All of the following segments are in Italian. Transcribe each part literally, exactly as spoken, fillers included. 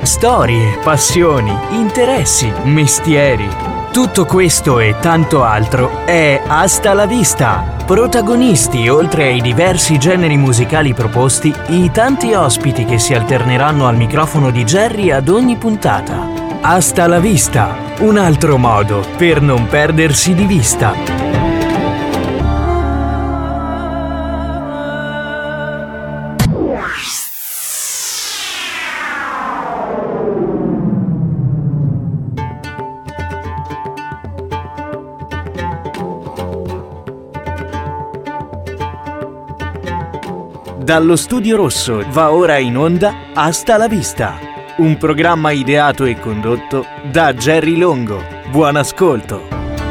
Storie, passioni, interessi, mestieri. Tutto questo e tanto altro è Hasta la Vista. Protagonisti, oltre ai diversi generi musicali proposti, i tanti ospiti che si alterneranno al microfono di Jerry ad ogni puntata. Hasta la Vista, un altro modo per non perdersi di vista. Dallo Studio Rosso va ora in onda Hasta la Vista, un programma ideato e condotto da Jerry Longo. Buon ascolto!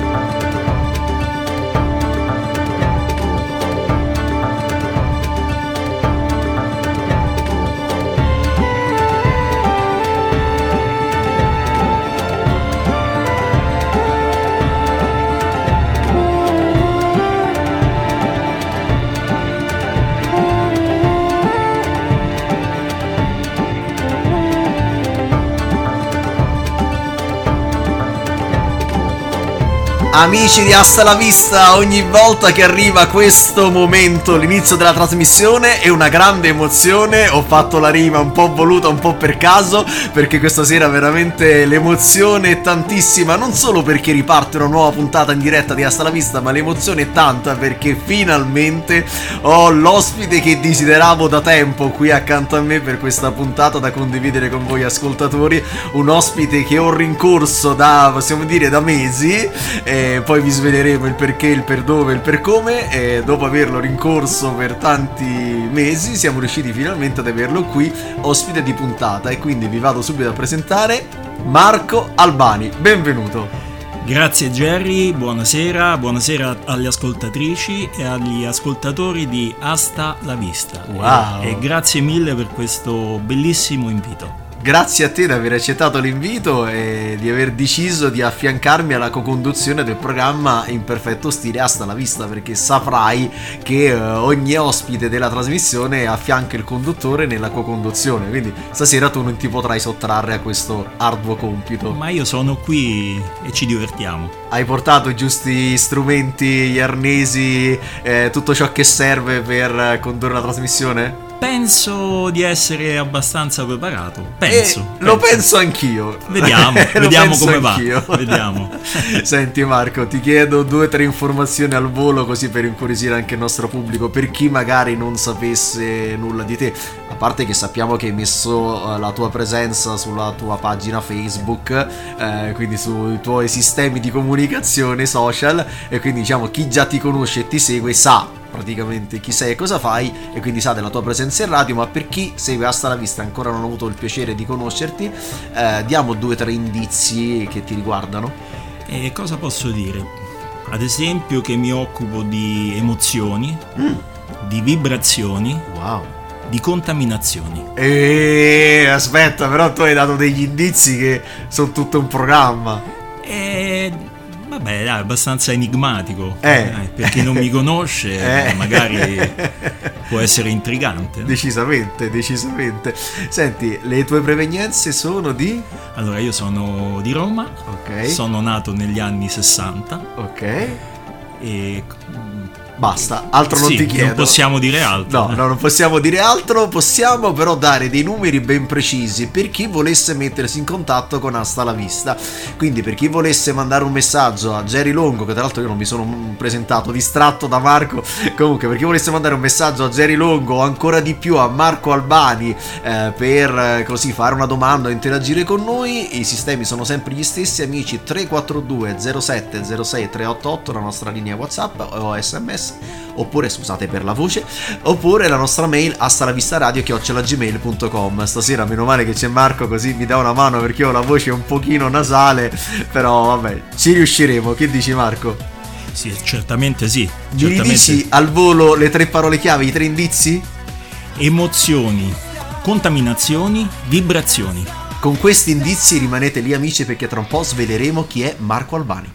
Amici di Hasta la Vista, ogni volta che arriva questo momento, l'inizio della trasmissione, è una grande emozione. Ho fatto la rima un po' voluta, un po' per caso, perché questa sera veramente l'emozione è tantissima, non solo perché riparte una nuova puntata in diretta di Hasta la Vista, ma l'emozione è tanta perché finalmente ho l'ospite che desideravo da tempo qui accanto a me per questa puntata da condividere con voi ascoltatori, un ospite che ho rincorso da, possiamo dire, da mesi. eh, Poi vi sveleremo il perché, il per dove, il per come, e dopo averlo rincorso per tanti mesi siamo riusciti finalmente ad averlo qui ospite di puntata, e quindi vi vado subito a presentare Marco Albani. Benvenuto. Grazie Jerry, buonasera, buonasera alle ascoltatrici e agli ascoltatori di Hasta la Vista. Wow. E, e grazie mille per questo bellissimo invito. Grazie a te di aver accettato l'invito e di aver deciso di affiancarmi alla co-conduzione del programma in perfetto stile Hasta la Vista, perché saprai che eh, ogni ospite della trasmissione affianca il conduttore nella co-conduzione, quindi stasera tu non ti potrai sottrarre a questo arduo compito. Ma io sono qui e ci divertiamo. Hai portato i giusti strumenti, gli arnesi, eh, tutto ciò che serve per condurre la trasmissione? Penso di essere abbastanza preparato. Penso. Eh, lo penso. penso anch'io. Vediamo, vediamo come anch'io. va. Vediamo. Senti Marco, ti chiedo due o tre informazioni al volo, così per incuriosire anche il nostro pubblico, per chi magari non sapesse nulla di te. A parte che sappiamo che hai messo uh, la tua presenza sulla tua pagina Facebook, eh, quindi sui tuoi sistemi di comunicazione social, e quindi diciamo chi già ti conosce e ti segue sa praticamente chi sei e cosa fai, e quindi sa della tua presenza in radio. Ma per chi segue Hasta la Vista e ancora non ho avuto il piacere di conoscerti, eh, diamo due o tre indizi che ti riguardano. E cosa posso dire? Ad esempio che mi occupo di emozioni, mm. di vibrazioni, wow, di contaminazioni. E aspetta, però tu hai dato degli indizi che sono tutto un programma. E vabbè, dai, abbastanza enigmatico. Eh. Eh, per chi non mi conosce, eh. magari può essere intrigante. Decisamente, decisamente. Senti, le tue provenienze sono di? Allora, io sono di Roma. Ok. Sono nato negli anni sessanta. Ok. E basta, altro non sì, ti chiedo. Non possiamo dire altro. No, no, non possiamo dire altro. Possiamo però dare dei numeri ben precisi per chi volesse mettersi in contatto con Hasta la Vista. Quindi per chi volesse mandare un messaggio a Jerry Longo, che tra l'altro io non mi sono presentato, distratto da Marco. Comunque, per chi volesse mandare un messaggio a Jerry Longo o ancora di più a Marco Albani, eh, per eh, così fare una domanda o interagire con noi, i sistemi sono sempre gli stessi, amici. Tre quattro due zero sette zero sei tre otto otto, la nostra linea WhatsApp o S M S, oppure scusate per la voce, oppure la nostra mail hastalavistaradio chiocciola gmail punto com. Stasera meno male che c'è Marco, così mi dà una mano perché io ho la voce un pochino nasale, però vabbè, ci riusciremo. Che dici Marco? Sì, certamente sì. Mi certamente. dici al volo le tre parole chiave, i tre indizi? Emozioni, contaminazioni, vibrazioni. Con questi indizi rimanete lì amici, perché tra un po' sveleremo chi è Marco Albani.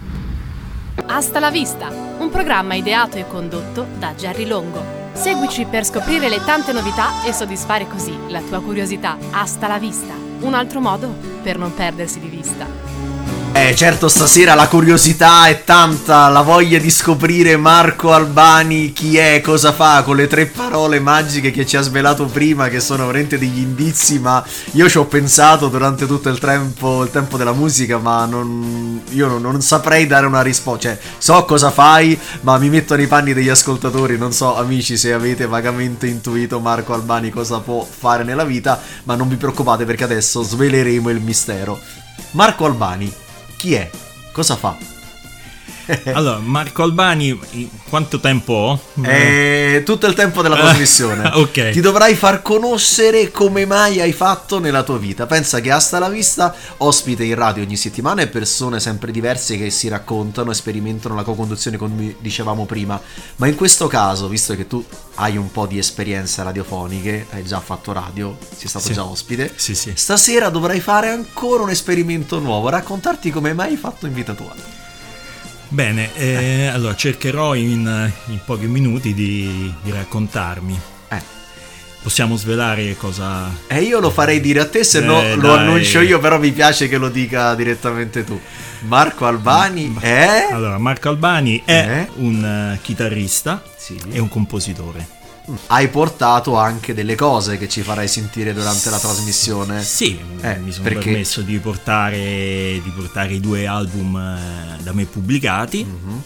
Hasta la Vista, un programma ideato e condotto da Jerry Longo. Seguici per scoprire le tante novità e soddisfare così la tua curiosità. Hasta la Vista. un altro modo per non perdersi di vista. Eh certo, stasera la curiosità è tanta, la voglia di scoprire Marco Albani chi è, cosa fa, con le tre parole magiche che ci ha svelato prima, che sono veramente degli indizi, ma io ci ho pensato durante tutto il tempo, il tempo della musica, ma non, io non, non saprei dare una risposta, cioè so cosa fai, ma mi metto nei panni degli ascoltatori, non so amici se avete vagamente intuito Marco Albani cosa può fare nella vita, ma non vi preoccupate perché adesso sveleremo il mistero. Marco Albani chi è? Cosa fa? Allora, Marco Albani, quanto tempo ho? È tutto il tempo della trasmissione. Ok. Ti dovrai far conoscere come mai hai fatto nella tua vita. Pensa che Hasta la Vista ospite in radio ogni settimana e persone sempre diverse che si raccontano e sperimentano la co-conduzione, come dicevamo prima. Ma in questo caso, visto che tu hai un po' di esperienze radiofoniche, hai già fatto radio, sei stato sì. già ospite, sì, sì. Stasera dovrai fare ancora un esperimento nuovo, raccontarti come mai hai fatto in vita tua. Bene, eh, allora cercherò in, in pochi minuti di, di raccontarmi. Eh. Possiamo svelare cosa... E eh, io lo farei dire a te, se no eh, lo dai. annuncio io, però mi piace che lo dica direttamente tu. Marco Albani è... Allora, Marco Albani è Eh? un uh, chitarrista Sì. e un compositore. Hai portato anche delle cose che ci farai sentire durante la trasmissione. Sì, Eh, mi sono perché- permesso di portare, di portare i due album eh, da me pubblicati. Mhm.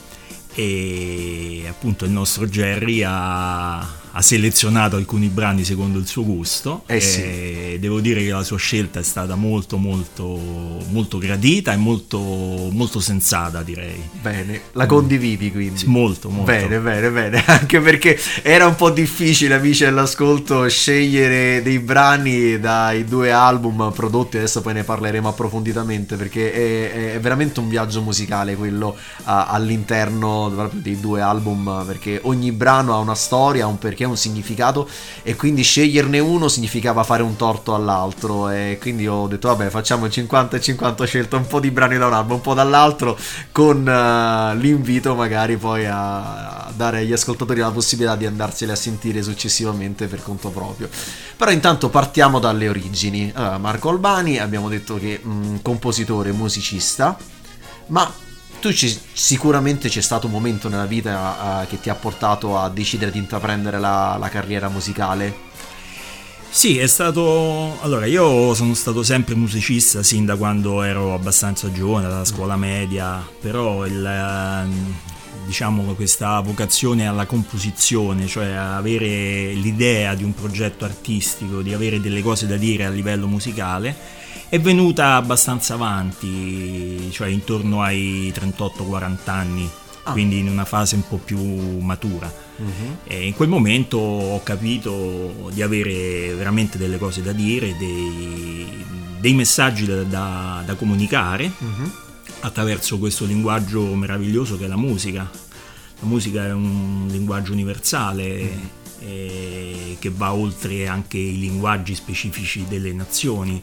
E appunto il nostro Jerry ha, ha selezionato alcuni brani secondo il suo gusto. Eh e sì. devo dire che la sua scelta è stata molto molto molto gradita e molto molto sensata, direi. Bene, la condividi quindi? Molto molto. Bene, bene, bene, anche perché era un po' difficile, amici all'ascolto, scegliere dei brani dai due album prodotti, adesso poi ne parleremo approfonditamente, perché è, è veramente un viaggio musicale quello a, all'interno proprio dei due album, perché ogni brano ha una storia, un perché, un significato, e quindi sceglierne uno significava fare un torto all'altro, e quindi ho detto vabbè, facciamo cinquanta e cinquanta, ho scelto un po' di brani da un album, un po' dall'altro, con uh, l'invito magari poi a, a dare agli ascoltatori la possibilità di andarseli a sentire successivamente per conto proprio. Però intanto partiamo dalle origini. Allora, Marco Albani, abbiamo detto che mh, compositore, musicista, ma tu ci, sicuramente c'è stato un momento nella vita uh, che ti ha portato a decidere di intraprendere la, la carriera musicale. Sì, è stato... Allora, io sono stato sempre musicista sin da quando ero abbastanza giovane, dalla scuola media, però il, ehm, diciamo questa vocazione alla composizione, cioè avere l'idea di un progetto artistico, di avere delle cose da dire a livello musicale, è venuta abbastanza avanti, cioè intorno ai trentotto quaranta anni, Ah. quindi in una fase un po' più matura. Mm-hmm. E in quel momento ho capito di avere veramente delle cose da dire, dei, dei messaggi da, da, da comunicare Mm-hmm. attraverso questo linguaggio meraviglioso che è la musica. La musica è un linguaggio universale, mm-hmm. e, che va oltre anche i linguaggi specifici delle nazioni.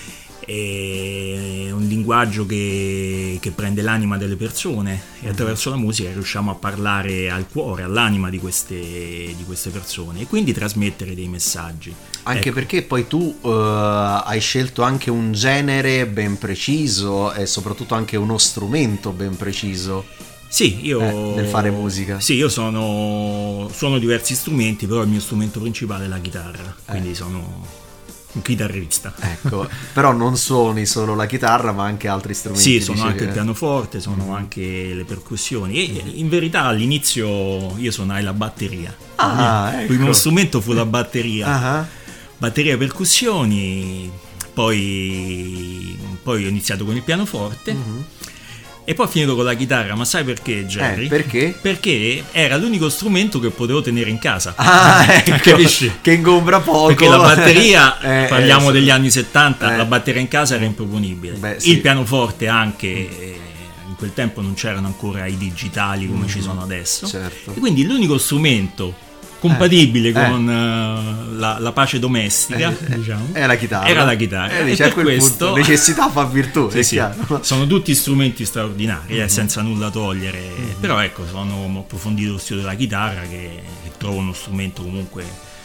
È un linguaggio che, che prende l'anima delle persone, e attraverso la musica riusciamo a parlare al cuore, all'anima di queste, di queste persone, e quindi trasmettere dei messaggi. Anche Ecco. perché poi tu uh, hai scelto anche un genere ben preciso e soprattutto anche uno strumento ben preciso. Sì, io Eh, nel fare musica. Sì, io sono suono diversi strumenti, però il mio strumento principale è la chitarra, quindi Eh. sono un chitarrista. Ecco, però non suoni solo la chitarra, ma anche altri strumenti. Sì, sono dicevi, anche il eh. pianoforte, sono anche le percussioni, e in verità all'inizio io suonai la batteria. Ah, il ecco. primo strumento fu la batteria. Ah, Batteria e percussioni, poi, poi ho iniziato con il pianoforte. mhm. E poi ho finito con la chitarra, ma sai perché, Jerry? Eh, perché? Perché era l'unico strumento che potevo tenere in casa. Ah, ecco, Capisci? che ingombra poco. Perché la batteria, Eh, parliamo eh, degli anni settanta, eh. la batteria in casa era improponibile. Beh, sì. Il pianoforte anche, eh, in quel tempo non c'erano ancora i digitali come Mm, ci sono adesso. certo. E quindi l'unico strumento compatibile Eh, con eh, la, la pace domestica, Eh, diciamo, È la chitarra. era la chitarra. Eh, E dice, a per quel questo... punto necessità fa virtù, Sì, è sì. chiaro. Sono tutti strumenti straordinari, eh, Mhm. senza nulla togliere, però ecco, sono, ho approfondito lo studio della chitarra, che, che trovo uno strumento comunque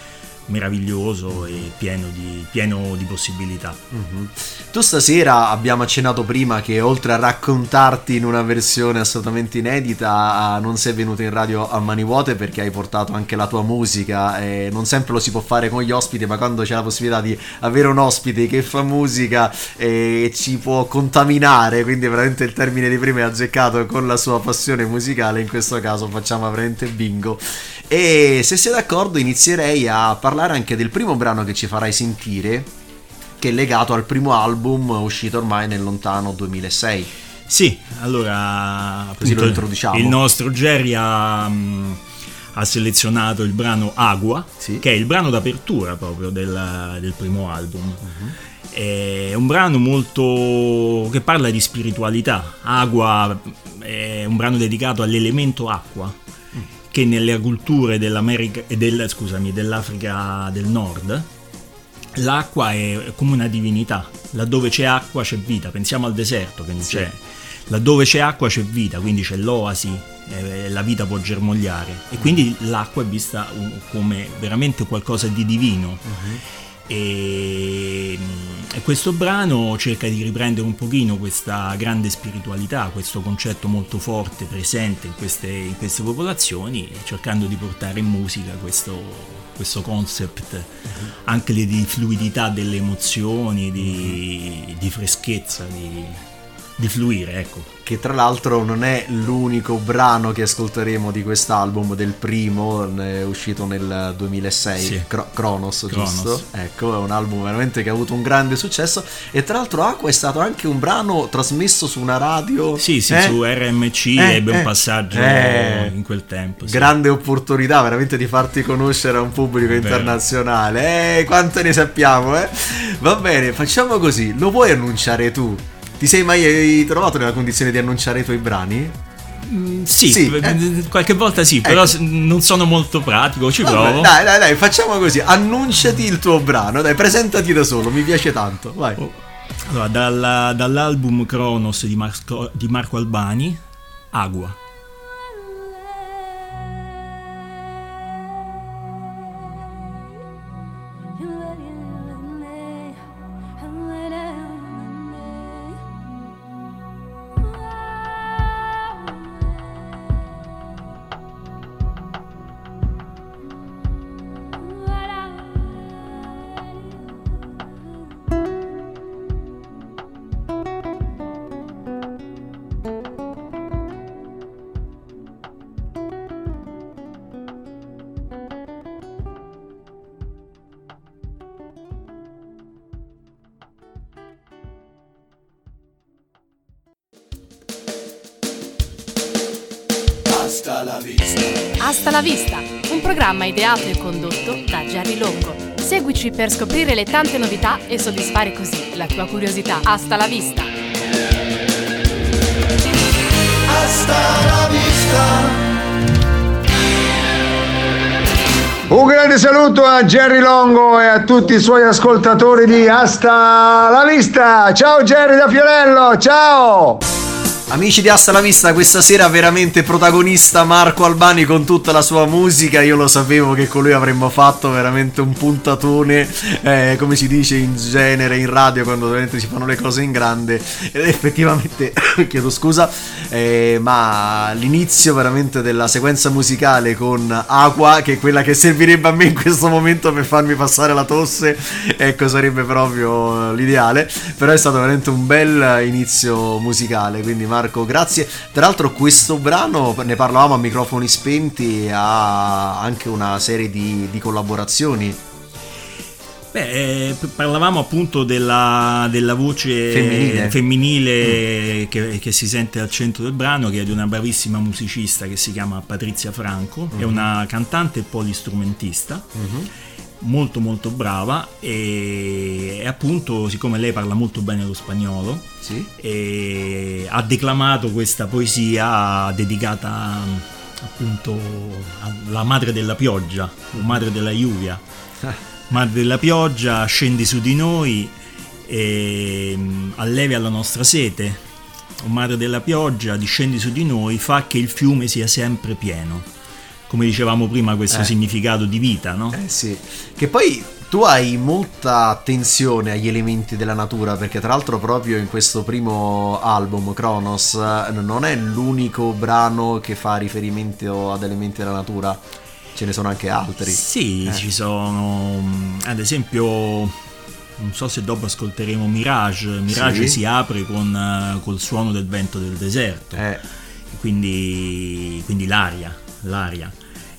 meraviglioso e pieno di, pieno di possibilità. Mm-hmm. Tu stasera, abbiamo accennato prima che oltre a raccontarti in una versione assolutamente inedita, non sei venuto in radio a mani vuote, perché hai portato anche la tua musica, e non sempre lo si può fare con gli ospiti, ma quando c'è la possibilità di avere un ospite che fa musica e ci può contaminare, quindi veramente il termine di prima è azzeccato, con la sua passione musicale, in questo caso facciamo veramente bingo. E se sei d'accordo inizierei a parlare anche del primo brano che ci farai sentire, che è legato al primo album uscito ormai nel lontano duemilasei. Sì, allora così appunto, lo introduciamo. Il nostro Jerry ha, ha selezionato il brano Agua, sì, che è il brano d'apertura proprio del, del primo album. Uh-huh. È un brano molto che parla di spiritualità. Agua è un brano dedicato all'elemento acqua, che nelle culture dell'America del, scusami, dell'Africa del Nord l'acqua è come una divinità. Laddove c'è acqua c'è vita. Pensiamo al deserto che non sì. c'è. Laddove c'è acqua c'è vita, quindi c'è l'oasi, eh, la vita può germogliare, e quindi l'acqua è vista come veramente qualcosa di divino. Uh-huh. E, e questo brano cerca di riprendere un pochino questa grande spiritualità, questo concetto molto forte presente in queste, in queste popolazioni, cercando di portare in musica questo, questo concept, uh-huh, anche di fluidità delle emozioni, di, uh-huh, di freschezza, di, di fluire, ecco. Che tra l'altro non è l'unico brano che ascolteremo di quest'album, del primo, è uscito nel duemilasei, sì. Cro- Kronos, Kronos, giusto? Ecco, è un album veramente che ha avuto un grande successo, e tra l'altro Acqua è stato anche un brano trasmesso su una radio. Sì, sì, eh? su R M C, eh, ebbe eh, un passaggio eh, in quel tempo. Sì. Grande opportunità veramente di farti conoscere a un pubblico internazionale. Eh, quante ne sappiamo, eh? Va bene, facciamo così, lo puoi annunciare tu? Ti sei mai trovato nella condizione di annunciare i tuoi brani? Mm, sì, sì eh. qualche volta sì, però ecco, non sono molto pratico, ci provo. Vabbè, dai, dai, dai, facciamo così, annunciati il tuo brano, dai, presentati da solo, mi piace tanto, vai. Oh. Allora, dalla, dall'album Kronos di Marco, di Marco Albani, Agua. Hasta la vista. Hasta la vista, un programma ideato e condotto da Jerry Longo. Seguici per scoprire le tante novità e soddisfare così la tua curiosità. Hasta la vista. Hasta la vista. Un grande saluto a Jerry Longo e a tutti i suoi ascoltatori di Hasta la vista. Ciao Jerry da Fiorello, ciao! Amici di Hasta la Vista, questa sera veramente protagonista Marco Albani con tutta la sua musica. Io lo sapevo che con lui avremmo fatto veramente un puntatone, eh, come si dice in genere in radio quando veramente si fanno le cose in grande, ed effettivamente chiedo scusa, eh, ma l'inizio veramente della sequenza musicale con Acqua, che è quella che servirebbe a me in questo momento per farmi passare la tosse, ecco, sarebbe proprio l'ideale. Però è stato veramente un bel inizio musicale, quindi Marco, Marco, grazie. Tra l'altro questo brano, ne parlavamo a microfoni spenti, ha anche una serie di, di collaborazioni. Beh, eh, parlavamo appunto della, della voce femminile, femminile mm. che, che si sente al centro del brano, che è di una bravissima musicista che si chiama Patrizia Franco, mm-hmm. è una cantante e polistrumentista, mm-hmm. molto molto brava, e, e appunto, siccome lei parla molto bene lo spagnolo, sì. e ha declamato questa poesia dedicata appunto alla madre della pioggia, o madre della lluvia. Madre della pioggia, scendi su di noi e allevi alla nostra sete. O madre della pioggia, discendi su di noi, fa che il fiume sia sempre pieno. come dicevamo prima, questo eh. significato di vita, no? Eh sì, che poi tu hai molta attenzione agli elementi della natura, perché tra l'altro proprio in questo primo album, Kronos, non è l'unico brano che fa riferimento ad elementi della natura, ce ne sono anche altri. Sì, eh. ci sono, ad esempio, non so se dopo ascolteremo Mirage, Mirage sì. si apre con col suono del vento del deserto, Eh. quindi, quindi l'aria, l'aria.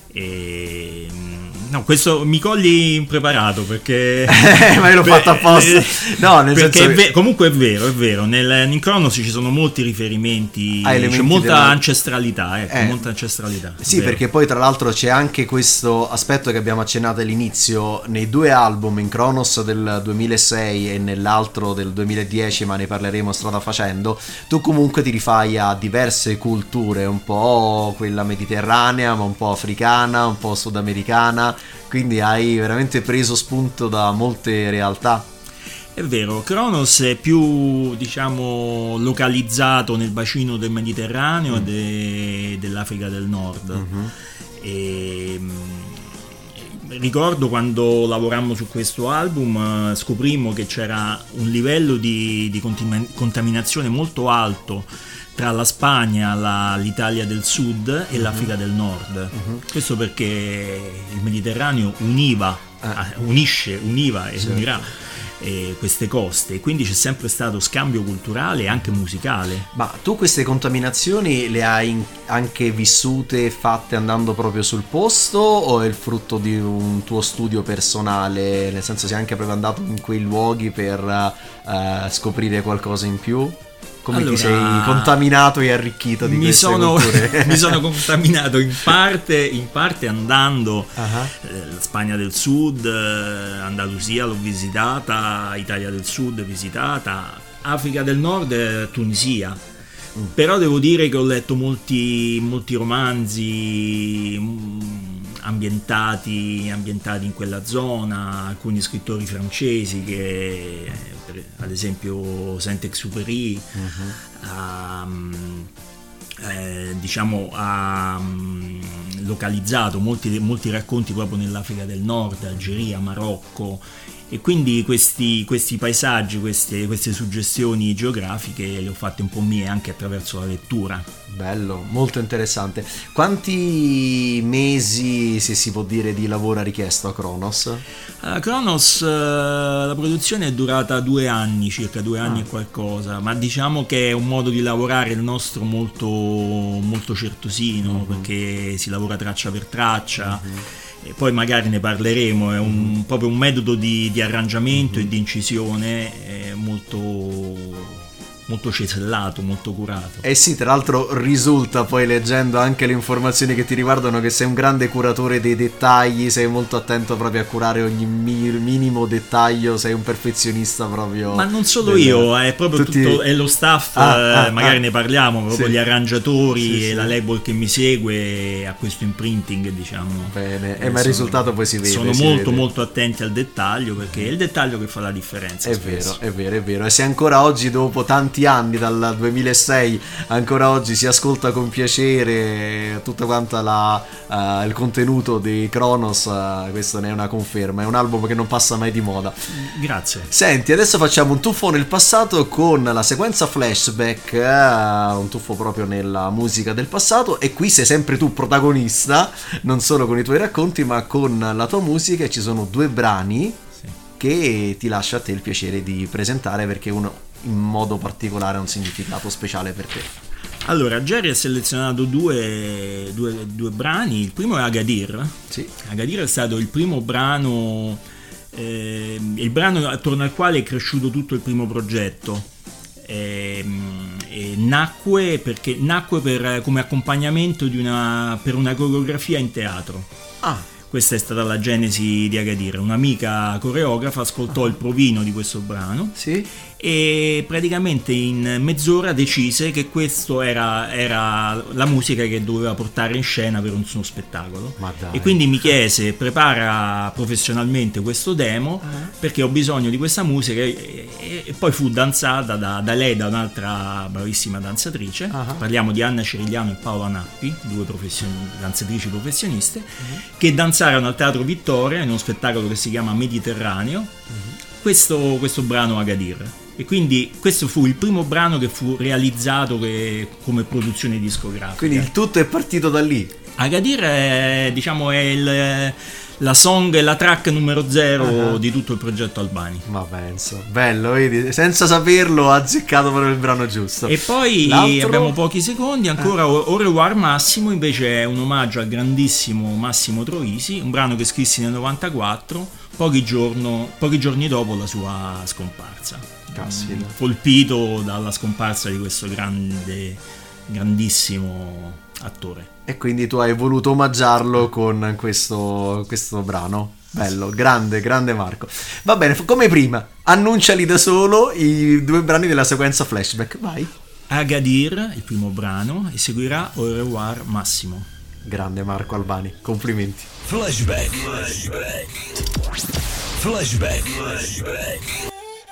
E no, questo mi cogli impreparato perché ma io l'ho fatto apposta. No, nel perché senso è ve- che... comunque è vero, è vero. Nel, in Kronos ci sono molti riferimenti, a elementi c'è molta della... ancestralità, ecco, eh. molta ancestralità. Sì, vero. perché poi tra l'altro c'è anche questo aspetto che abbiamo accennato all'inizio nei due album, in Kronos del duemilasei e nell'altro del duemiladieci, ma ne parleremo strada facendo. Tu comunque ti rifai a diverse culture, un po' quella mediterranea, ma un po' africana, un po' sudamericana, quindi hai veramente preso spunto da molte realtà. È vero, Kronos è più, diciamo, localizzato nel bacino del Mediterraneo mm. e de- dell'Africa del Nord. Mm-hmm. E, mh, ricordo quando lavorammo su questo album, scoprimmo che c'era un livello di, di contim- contaminazione molto alto tra la Spagna, la, l'Italia del Sud e uh-huh. l'Africa del Nord. Uh-huh. Questo perché il Mediterraneo univa, uh. unisce, univa e certo. unirà eh, queste coste, e quindi c'è sempre stato scambio culturale e anche musicale. Ma tu queste contaminazioni le hai anche vissute, fatte andando proprio sul posto, o è il frutto di un tuo studio personale, nel senso sei anche proprio andato in quei luoghi per uh, scoprire qualcosa in più? Come allora, ti sei contaminato e arricchito di mi queste sono, culture? Mi sono contaminato in parte, in parte andando uh-huh. eh, Spagna del Sud, eh, Andalusia l'ho visitata, Italia del Sud visitata, Africa del Nord, eh, Tunisia. Mm. Però devo dire che ho letto molti, molti romanzi mh, ambientati, ambientati in quella zona, alcuni scrittori francesi che, per, ad esempio Saint-Exupéry, uh-huh. um, eh, diciamo ha um, localizzato molti, molti racconti proprio nell'Africa del Nord, Algeria, Marocco, e quindi questi, questi paesaggi, queste, queste suggestioni geografiche le ho fatte un po' mie anche attraverso la lettura. Bello, molto interessante. Quanti mesi, se si può dire, di lavoro ha richiesto a Kronos? A Kronos la produzione è durata due anni, circa due anni ah. e qualcosa, ma diciamo che è un modo di lavorare il nostro molto, molto certosino, mm-hmm. perché si lavora traccia per traccia. Mm-hmm. E poi magari ne parleremo, è un, mm-hmm. proprio un metodo di, di arrangiamento mm-hmm. e di incisione è molto... molto cesellato, molto curato. Eh sì, tra l'altro risulta poi leggendo anche le informazioni che ti riguardano che sei un grande curatore dei dettagli, sei molto attento proprio a curare ogni mi- minimo dettaglio, sei un perfezionista proprio. Ma non solo del... io, è proprio Tutti... tutto, è lo staff, ah, eh, ah, magari ah. ne parliamo, proprio sì. gli arrangiatori sì, e sì. la label che mi segue a questo imprinting, diciamo. Bene, eh, ma il risultato poi si vede. Sono si molto vede. molto attenti al dettaglio, perché è il dettaglio che fa la differenza. È spesso. vero, è vero, è vero. E se ancora oggi, dopo tanti anni dal duemilasei, ancora oggi si ascolta con piacere tutta quanta la, uh, il contenuto di Kronos, uh, questa ne è una conferma, è un album che non passa mai di moda. Grazie. Senti, adesso facciamo un tuffo nel passato con la sequenza flashback, uh, un tuffo proprio nella musica del passato, e qui sei sempre tu protagonista, non solo con i tuoi racconti ma con la tua musica, e ci sono due brani sì. che ti lascio a te il piacere di presentare, perché uno in modo particolare ha un significato speciale per te. Allora, Jerry ha selezionato due, due, due brani. Il primo è Agadir. Sì. Agadir è stato il primo brano, eh, il brano attorno al quale è cresciuto tutto il primo progetto. E, e nacque perché nacque per, come accompagnamento di una, per una coreografia in teatro. Ah. Questa è stata la genesi di Agadir. Un'amica coreografa ascoltò ah. il provino di questo brano sì. e praticamente in mezz'ora decise che questo era, era la musica che doveva portare in scena per un suo spettacolo. Ma dai. E quindi mi chiese: prepara professionalmente questo demo uh-huh. perché ho bisogno di questa musica, e, e e poi fu danzata da, da lei, da un'altra bravissima danzatrice. Uh-huh. Parliamo di Anna Cirigliano e Paola Nappi, due profession- danzatrici professioniste, uh-huh. che danzarono al Teatro Vittoria in uno spettacolo che si chiama Mediterraneo, uh-huh. questo, questo brano Agadir. E quindi questo fu il primo brano che fu realizzato che, come produzione discografica. Quindi il tutto è partito da lì. Agadir è, diciamo, è il, la song e la track numero zero uh-huh. di tutto il progetto Albani. Ma penso, bello, vedi, senza saperlo ha azzeccato proprio il brano giusto. E poi l'altro... abbiamo pochi secondi ancora. eh. Au revoir Massimo invece è un omaggio al grandissimo Massimo Troisi, un brano che scrissi nel novantaquattro, pochi, giorno, pochi giorni dopo la sua scomparsa. Caspita. Colpito dalla scomparsa di questo grande, grandissimo attore. E quindi tu hai voluto omaggiarlo con questo, questo brano. Bello, grande, grande Marco. Va bene, come prima, annunciali da solo i due brani della sequenza flashback, vai. Agadir, il primo brano, e seguirà Au revoir Massimo. Grande Marco Albani, complimenti. Flashback. Flashback. Flashback. Flashback.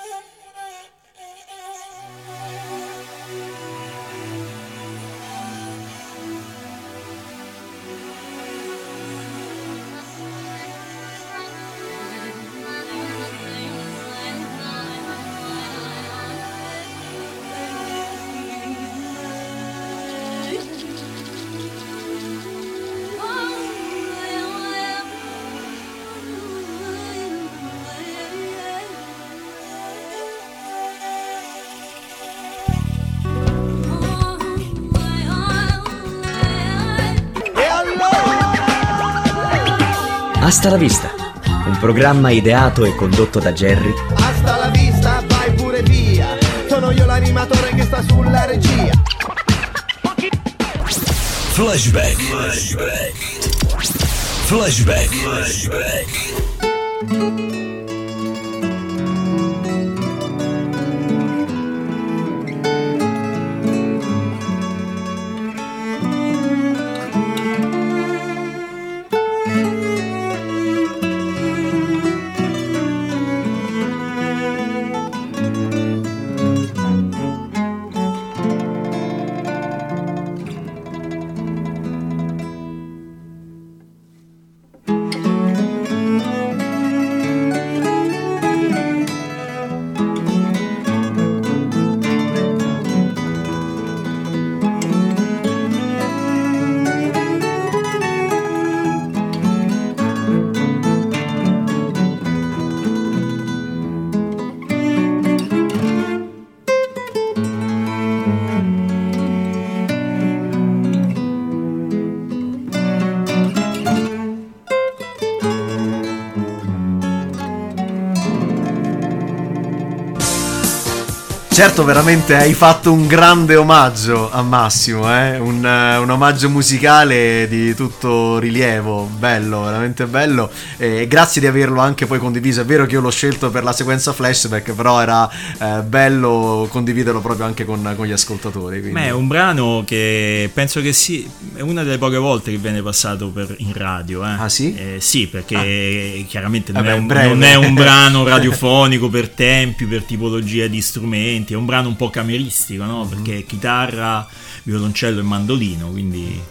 Hasta la vista, un programma ideato e condotto da Jerry. Hasta la vista, vai pure via. Sono io l'animatore che sta sulla regia. Flashback. Flashback. Flashback. Flashback. Certo, veramente hai fatto un grande omaggio a Massimo, eh? un, un omaggio musicale di tutto rilievo, bello, veramente bello, e grazie di averlo anche poi condiviso. È vero che io l'ho scelto per la sequenza flashback, però era eh, bello condividerlo proprio anche con, con gli ascoltatori. Quindi. Beh, è un brano che penso che sì, è una delle poche volte che viene passato per, in radio. Eh? Ah sì? Eh, sì, perché ah. chiaramente non, Vabbè, è un, breve. non è un brano radiofonico per tempi, per tipologia di strumenti. È un brano un po' cameristico, no? Perché è chitarra, violoncello e mandolino, quindi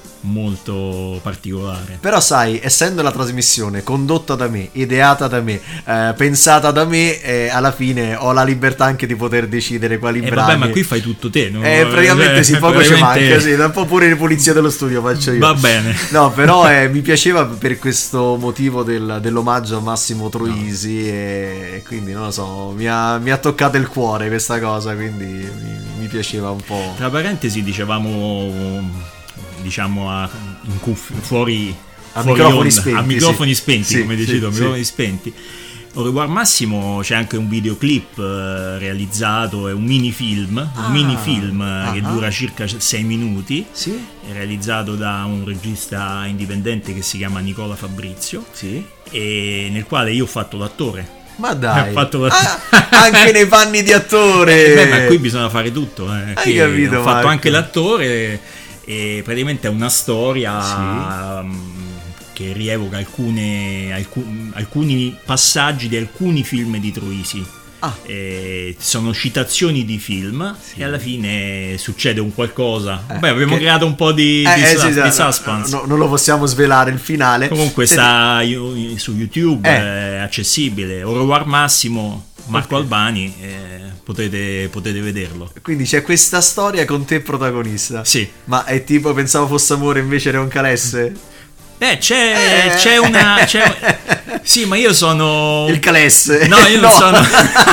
molto particolare. Però sai, essendo la trasmissione condotta da me, ideata da me, eh, pensata da me, eh, alla fine ho la libertà anche di poter decidere quali eh, brani. Vabbè, ma qui fai tutto te, no? Eh, praticamente sì, poco praticamente... ci manca, sì, un po' pure le pulizie dello studio faccio io. Va bene. No, però eh, mi piaceva per questo motivo del, dell'omaggio a Massimo Troisi, no. E quindi non lo so, mi ha, mi ha toccato il cuore questa cosa, quindi mi, mi piaceva un po'. Tra parentesi dicevamo, diciamo a, in cuffia, fuori a fuori microfoni onda, spenti, a microfoni sì. spenti, sì, come dici sì, tu, sì. microfoni spenti. Au revoir Massimo, c'è anche un videoclip eh, realizzato, è un mini film, ah, un mini film uh-huh. che dura circa sei minuti, sì. È realizzato da un regista indipendente che si chiama Nicola Fabrizio, sì. E nel quale io ho fatto l'attore. Ma dai, fatto ah, anche nei panni di attore. Eh, beh, ma qui bisogna fare tutto. Eh. Hai capito, ho fatto Marco. anche l'attore e praticamente è una storia sì. um, che rievoca alcune, alcun, alcuni passaggi di alcuni film di Troisi. Ah. Eh, sono citazioni di film, sì. E alla fine succede un qualcosa. Eh, Beh, abbiamo che... creato un po' di, eh, di, eh, sus- sì, di sì, suspense. No, no, non lo possiamo svelare il finale. Comunque Senti... sta io, su YouTube, eh. è accessibile. Au revoir Massimo, Marco okay. Albani, eh, potete, potete vederlo. Quindi c'è questa storia con te protagonista. Sì. Ma è tipo, pensavo fosse amore, invece era un calesse? Eh, c'è, eh. c'è una... C'è... Sì, ma io sono... Il calesse. No, io non no. sono...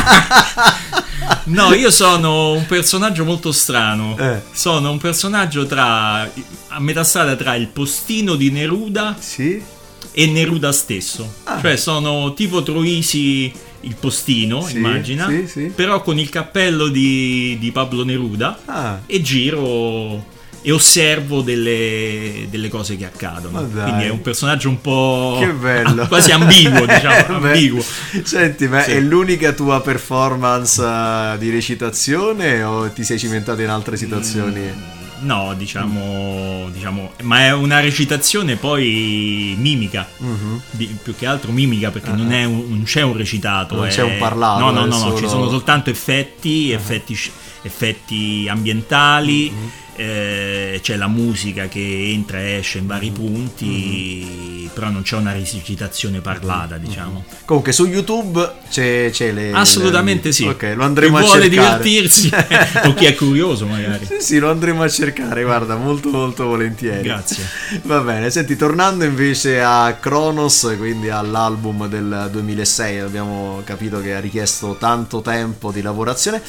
No, io sono un personaggio molto strano. Eh. Sono un personaggio tra... a metà strada tra il postino di Neruda, sì, e Neruda stesso. Ah. Cioè sono tipo Troisi il postino, sì, immagina, sì, sì. però con il cappello di, di Pablo Neruda. Ah. E giro... e osservo delle, delle cose che accadono. Quindi è un personaggio un po' che bello. quasi ambiguo, diciamo. ambiguo. Senti, ma sì. È l'unica tua performance uh, di recitazione o ti sei cimentato in altre situazioni? Mm, no, diciamo, diciamo, ma è una recitazione poi mimica, uh-huh. di, più che altro mimica, perché uh-huh. non, è un, non c'è un recitato, non è, c'è un parlato. No, no, no, solo... no, ci sono soltanto effetti, uh-huh. effetti, effetti ambientali. Uh-huh. Eh, c'è la musica che entra e esce in vari punti, mm-hmm. però non c'è una recitazione parlata, diciamo. Comunque su YouTube c'è, c'è le... Assolutamente le... sì. Ok, lo andremo chi a vuole cercare. divertirsi o chi è curioso magari. Sì, sì, lo andremo a cercare, guarda, molto molto volentieri. Grazie. Va bene, senti, tornando invece a Kronos, quindi all'album del duemilasei, abbiamo capito che ha richiesto tanto tempo di lavorazione.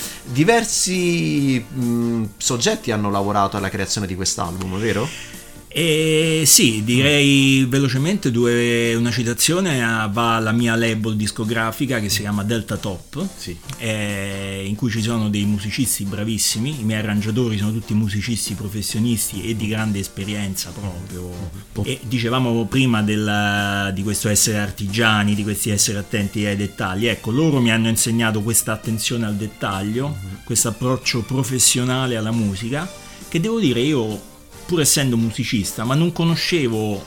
Diversi mh, soggetti hanno lavorato alla creazione di quest'album, vero? Eh, sì, direi velocemente due, una citazione a, va alla mia label discografica che si chiama Delta Top, sì. eh, in cui ci sono dei musicisti bravissimi, i miei arrangiatori sono tutti musicisti professionisti e di grande esperienza proprio. E dicevamo prima del, di questo essere artigiani, di questi essere attenti ai dettagli, ecco, loro mi hanno insegnato questa attenzione al dettaglio, mm-hmm. questo approccio professionale alla musica, che devo dire io, pur essendo musicista, ma non conoscevo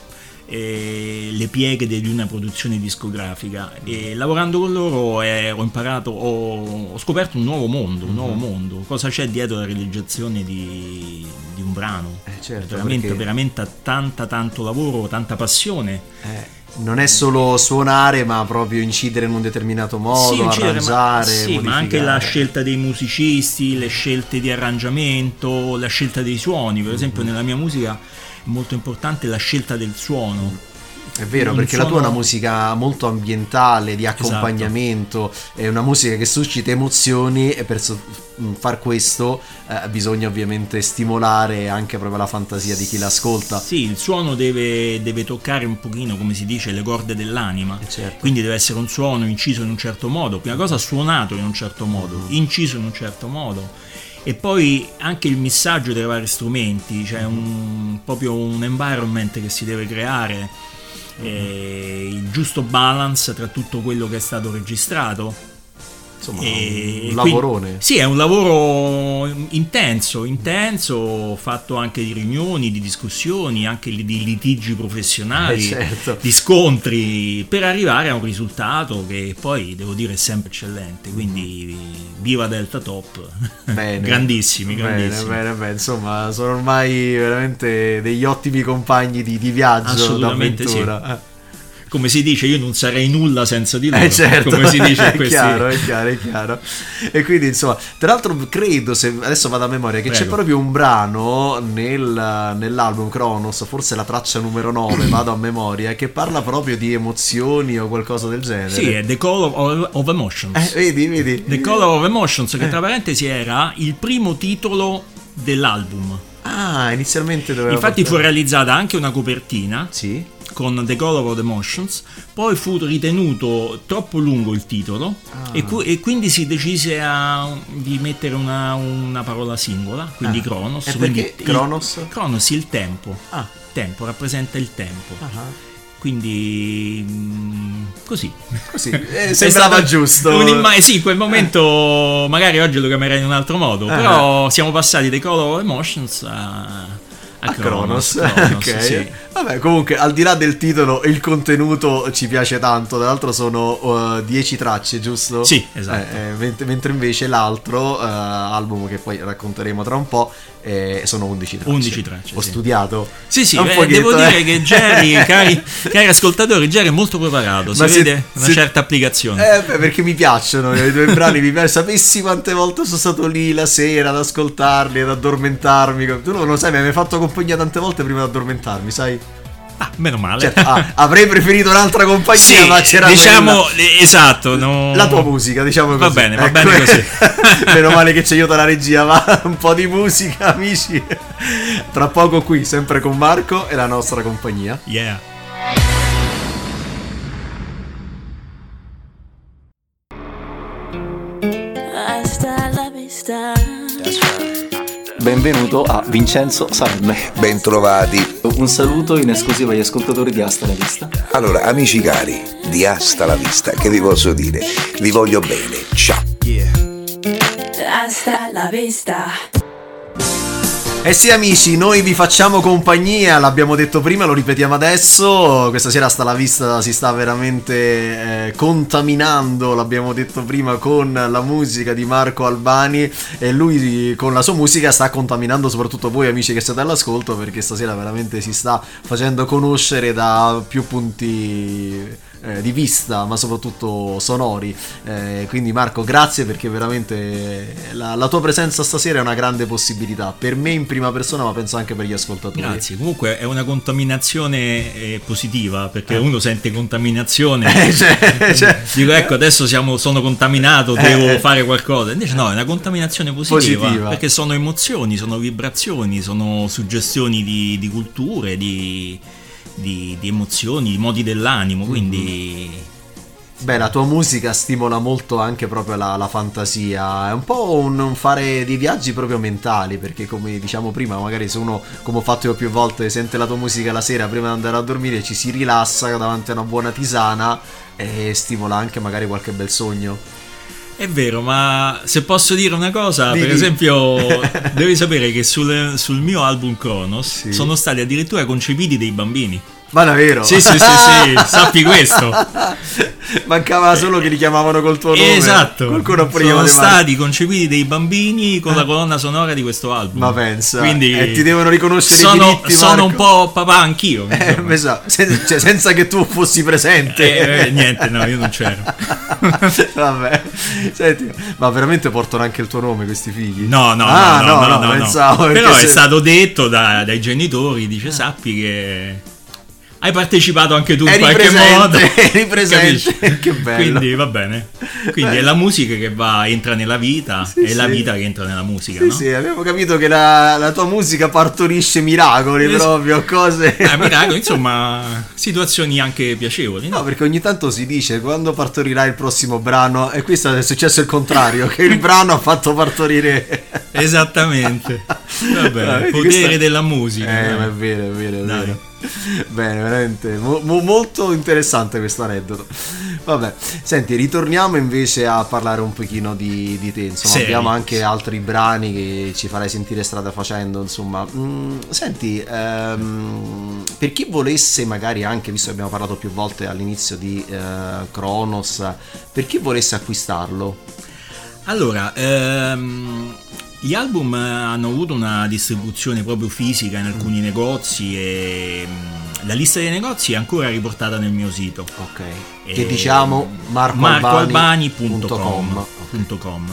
eh, le pieghe di una produzione discografica, e lavorando con loro eh, ho imparato, ho, ho scoperto un nuovo mondo, un nuovo mondo, cosa c'è dietro la realizzazione di, di un brano. Eh certo, veramente, perché... veramente tanta tanto lavoro, tanta passione. Eh. Non è solo suonare, ma proprio incidere in un determinato modo, sì, incidere, arrangiare, ma, sì, ma anche la scelta dei musicisti, le scelte di arrangiamento, la scelta dei suoni. Per esempio, nella mia musica è molto importante la scelta del suono. È vero, un perché suono... la tua è una musica molto ambientale, di accompagnamento, esatto. È una musica che suscita emozioni, e per far questo eh, bisogna ovviamente stimolare anche proprio la fantasia di chi l'ascolta. Sì, il suono deve, deve toccare un pochino, come si dice, le corde dell'anima, eh certo. Quindi deve essere un suono inciso in un certo modo, prima cosa suonato in un certo modo, inciso in un certo modo. E poi anche il missaggio dei vari strumenti, cioè un, proprio un environment che si deve creare, eh, il giusto balance tra tutto quello che è stato registrato. Insomma, e un lavorone. Quindi, sì, è un lavoro intenso, intenso, fatto anche di riunioni, di discussioni, anche di litigi professionali, eh certo. di scontri, per arrivare a un risultato che poi, devo dire, è sempre eccellente. Quindi viva Delta Top. Bene. grandissimi, grandissimi. Bene, bene, bene. Insomma, sono ormai veramente degli ottimi compagni di, di viaggio, d'avventura. Sì. Come si dice, io non sarei nulla senza di loro, eh certo, come si dice è questi... chiaro, è chiaro, è chiaro. E quindi insomma, tra l'altro credo, se adesso vado a memoria, che Prego. C'è proprio un brano nel, nell'album Kronos, forse la traccia numero nove, vado a memoria, che parla proprio di emozioni o qualcosa del genere. Sì, è The Color of, of Emotions. Eh, vedi, vedi. The Color of Emotions, che tra parentesi era il primo titolo dell'album. Ah, inizialmente doveva Infatti portare... fu realizzata anche una copertina. Sì. Con The Color of Emotions, poi fu ritenuto troppo lungo il titolo, ah. e, cu- e quindi si decise a, di mettere una, una parola singola, quindi ah. Kronos. E quindi perché Kronos? Il, Kronos, il tempo. Ah. Tempo, rappresenta il tempo. Ah. Quindi mh, così, così. Eh, sembrava giusto. Un'imma- sì, in quel momento, magari oggi lo chiamerei in un altro modo, ah. però siamo passati dai Color of Emotions a... A Cronos, Cronos, ok. sì. Vabbè, comunque al di là del titolo, il contenuto ci piace tanto. Tra l'altro sono dieci uh, tracce, giusto? Sì, esatto. Eh, eh, mentre, mentre invece l'altro uh, album, che poi racconteremo tra un po', eh, sono undici tracce. undici tracce, Ho sì. studiato. Sì, sì, un beh, pochetto, devo eh. dire che Jerry, cari, cari ascoltatori, Jerry è molto preparato, si Ma se- vede una se- certa applicazione. Eh, beh, perché mi piacciono i due brani, mi piace. Sapessi quante volte sono stato lì la sera ad ascoltarli, ad addormentarmi. Tu non lo sai, mi hai fatto compagnia tante volte prima di addormentarmi, sai? Ah, meno male. Certo, ah, avrei preferito un'altra compagnia, Sì, ma c'era diciamo, quella. eh, esatto, no... La tua musica, diciamo così. Va bene, va Ecco. bene così. Meno male che ci aiuta la regia, va un po' di musica, amici. Tra poco qui, sempre con Marco e la nostra compagnia. Yeah. Hasta la vista. Benvenuto a Vincenzo Salme. Bentrovati. Un saluto in esclusiva agli ascoltatori di Hasta la Vista. Allora, amici cari di Hasta la Vista, che vi posso dire? Vi voglio bene. Ciao. Yeah. Hasta la vista. Eh sì amici, noi vi facciamo compagnia, l'abbiamo detto prima, lo ripetiamo adesso. Questa sera Hasta la Vista si sta veramente eh, contaminando, l'abbiamo detto prima, con la musica di Marco Albani, e lui con la sua musica sta contaminando soprattutto voi amici che siete all'ascolto, perché stasera veramente si sta facendo conoscere da più punti eh, di vista, ma soprattutto sonori. Eh, quindi Marco, grazie, perché veramente la, la tua presenza stasera è una grande possibilità per me in prima persona, ma penso anche per gli ascoltatori. Grazie, comunque è una contaminazione eh, positiva, perché uno sente contaminazione, eh, cioè, cioè, dico ecco adesso siamo, sono contaminato, devo eh, fare qualcosa, invece no, è una contaminazione positiva, positiva. Perché sono emozioni, sono vibrazioni, sono suggestioni di, di culture, di, di, di emozioni, di modi dell'animo, quindi... Mm-hmm. Beh, la tua musica stimola molto anche proprio la, la fantasia, è un po' un, un fare dei viaggi proprio mentali, perché come diciamo prima, magari se uno, come ho fatto io più volte, sente la tua musica la sera prima di andare a dormire, ci si rilassa davanti a una buona tisana e stimola anche magari qualche bel sogno. È vero, ma se posso dire una cosa, Dì, per dì. esempio, devi sapere che sul, sul mio album Cronos sì. sono stati addirittura concepiti dei bambini. Ma davvero? Sì, sì, sì, sì, sappi questo. Mancava solo che li chiamavano col tuo nome. Esatto. Qualcuno pure sono chiamava stati concepiti dei bambini con la colonna sonora di questo album. Ma pensa. Quindi e ti devono riconoscere sono, i diritti, sono Marco. un po' papà anch'io. Eh, esatto. Sen- cioè, senza che tu fossi presente. Eh, eh, niente, no, io non c'ero. Vabbè. Senti, ma veramente portano anche il tuo nome questi figli? No, no, ah, no, no, no, no, pensavo. no. Però se... è stato detto da, dai genitori, dice sappi che hai partecipato anche tu in eri qualche presente, modo. Eri presente. Capisci? Che bello. Quindi va bene. Quindi è la musica che va, entra nella vita, sì, è sì. la vita che entra nella musica, Sì, no? sì, abbiamo capito che la, la tua musica partorisce miracoli, Es- proprio, cose... Ah, miracolo, insomma, situazioni anche piacevoli, no? No, perché ogni tanto si dice quando partorirà il prossimo brano, e qui è successo il contrario, che il brano ha fatto partorire. Esattamente. Va bene, Ah, vedi, potere questa- della musica. Eh, ma è vero, è vero, è Dai. vero. Bene, veramente mo- mo- molto interessante questo aneddoto. Vabbè, senti, ritorniamo invece a parlare un pochino di, di te. Insomma, Sì, abbiamo anche sì. altri brani che ci farai sentire strada facendo. Insomma, Mm, senti, ehm, per chi volesse magari anche, visto che abbiamo parlato più volte all'inizio di eh, Cronos, per chi volesse acquistarlo? Allora, ehm, gli album hanno avuto una distribuzione proprio fisica in alcuni Mm. negozi e mm, la lista dei negozi è ancora riportata nel mio sito. Ok. E- Che diciamo marco albani punto com. punto com.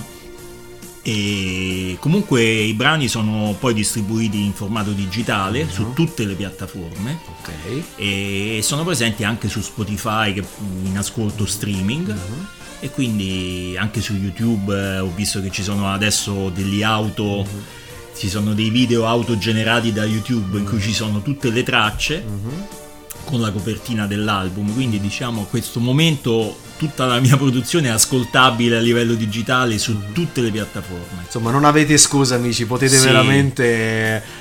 E comunque i brani sono poi distribuiti in formato digitale Uh-huh. su tutte le piattaforme Ok. e sono presenti anche su Spotify che in ascolto streaming. Uh-huh. E quindi anche su YouTube eh, ho visto che ci sono adesso degli auto, Uh-huh. ci sono dei video autogenerati da YouTube in cui ci sono tutte le tracce Uh-huh. con la copertina dell'album, quindi diciamo a questo momento tutta la mia produzione è ascoltabile a livello digitale su tutte le piattaforme. Insomma, non avete scusa, amici, potete Sì. veramente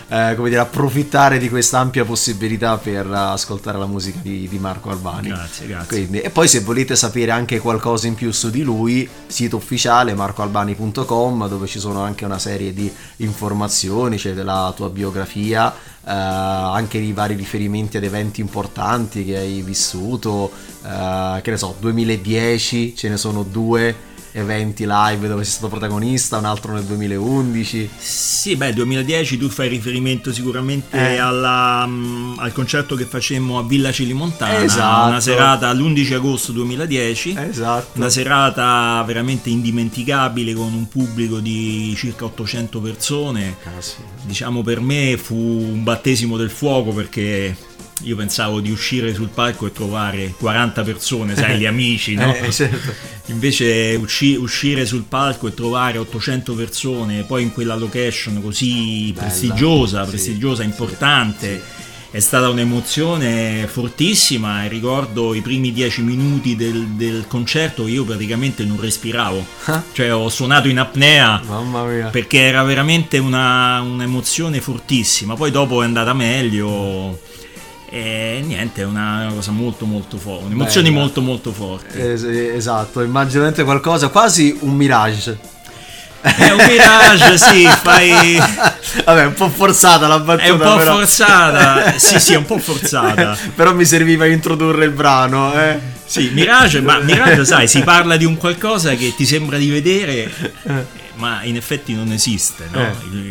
eh, come dire, approfittare di questa ampia possibilità per ascoltare la musica di, di Marco Albani. Grazie, grazie. Quindi, e poi se volete sapere anche qualcosa in più su di lui, sito ufficiale marco albani punto com, dove ci sono anche una serie di informazioni, c'è della tua biografia, eh, anche i vari riferimenti ad eventi importanti che hai vissuto, eh, che ne so, duemiladieci ce ne sono due eventi live dove sei stato protagonista, un altro nel duemilaundici. Sì, beh, duemiladieci tu fai riferimento sicuramente eh. alla, um, al concerto che facemmo a Villa Celimontana, esatto. Una serata l'undici agosto duemiladieci, esatto. Una serata veramente indimenticabile con un pubblico di circa ottocento persone. Ah, sì. Diciamo, per me fu un battesimo del fuoco, perché io pensavo di uscire sul palco e trovare quaranta persone, sai, gli amici, no? Eh, certo. Invece usci- uscire sul palco e trovare ottocento persone, poi in quella location così Bella. prestigiosa, Sì, prestigiosa, sì, importante, sì. È stata un'emozione fortissima, e ricordo i primi dieci minuti del, del concerto, io praticamente non respiravo, cioè ho suonato in apnea. Mamma mia. Perché era veramente una, un'emozione fortissima. Poi dopo è andata meglio. E niente, è una cosa molto molto forte, emozioni Bella. molto molto forti. Es- esatto, immaginate qualcosa, quasi un mirage. È un mirage, sì, fai... Vabbè, un po' forzata la battuta. È un po' però. forzata, sì sì, è un po' forzata. Però mi serviva a introdurre il brano, eh. Sì, mirage, ma mirage, sai, si parla di un qualcosa che ti sembra di vedere, ma in effetti non esiste, no? Eh. Il,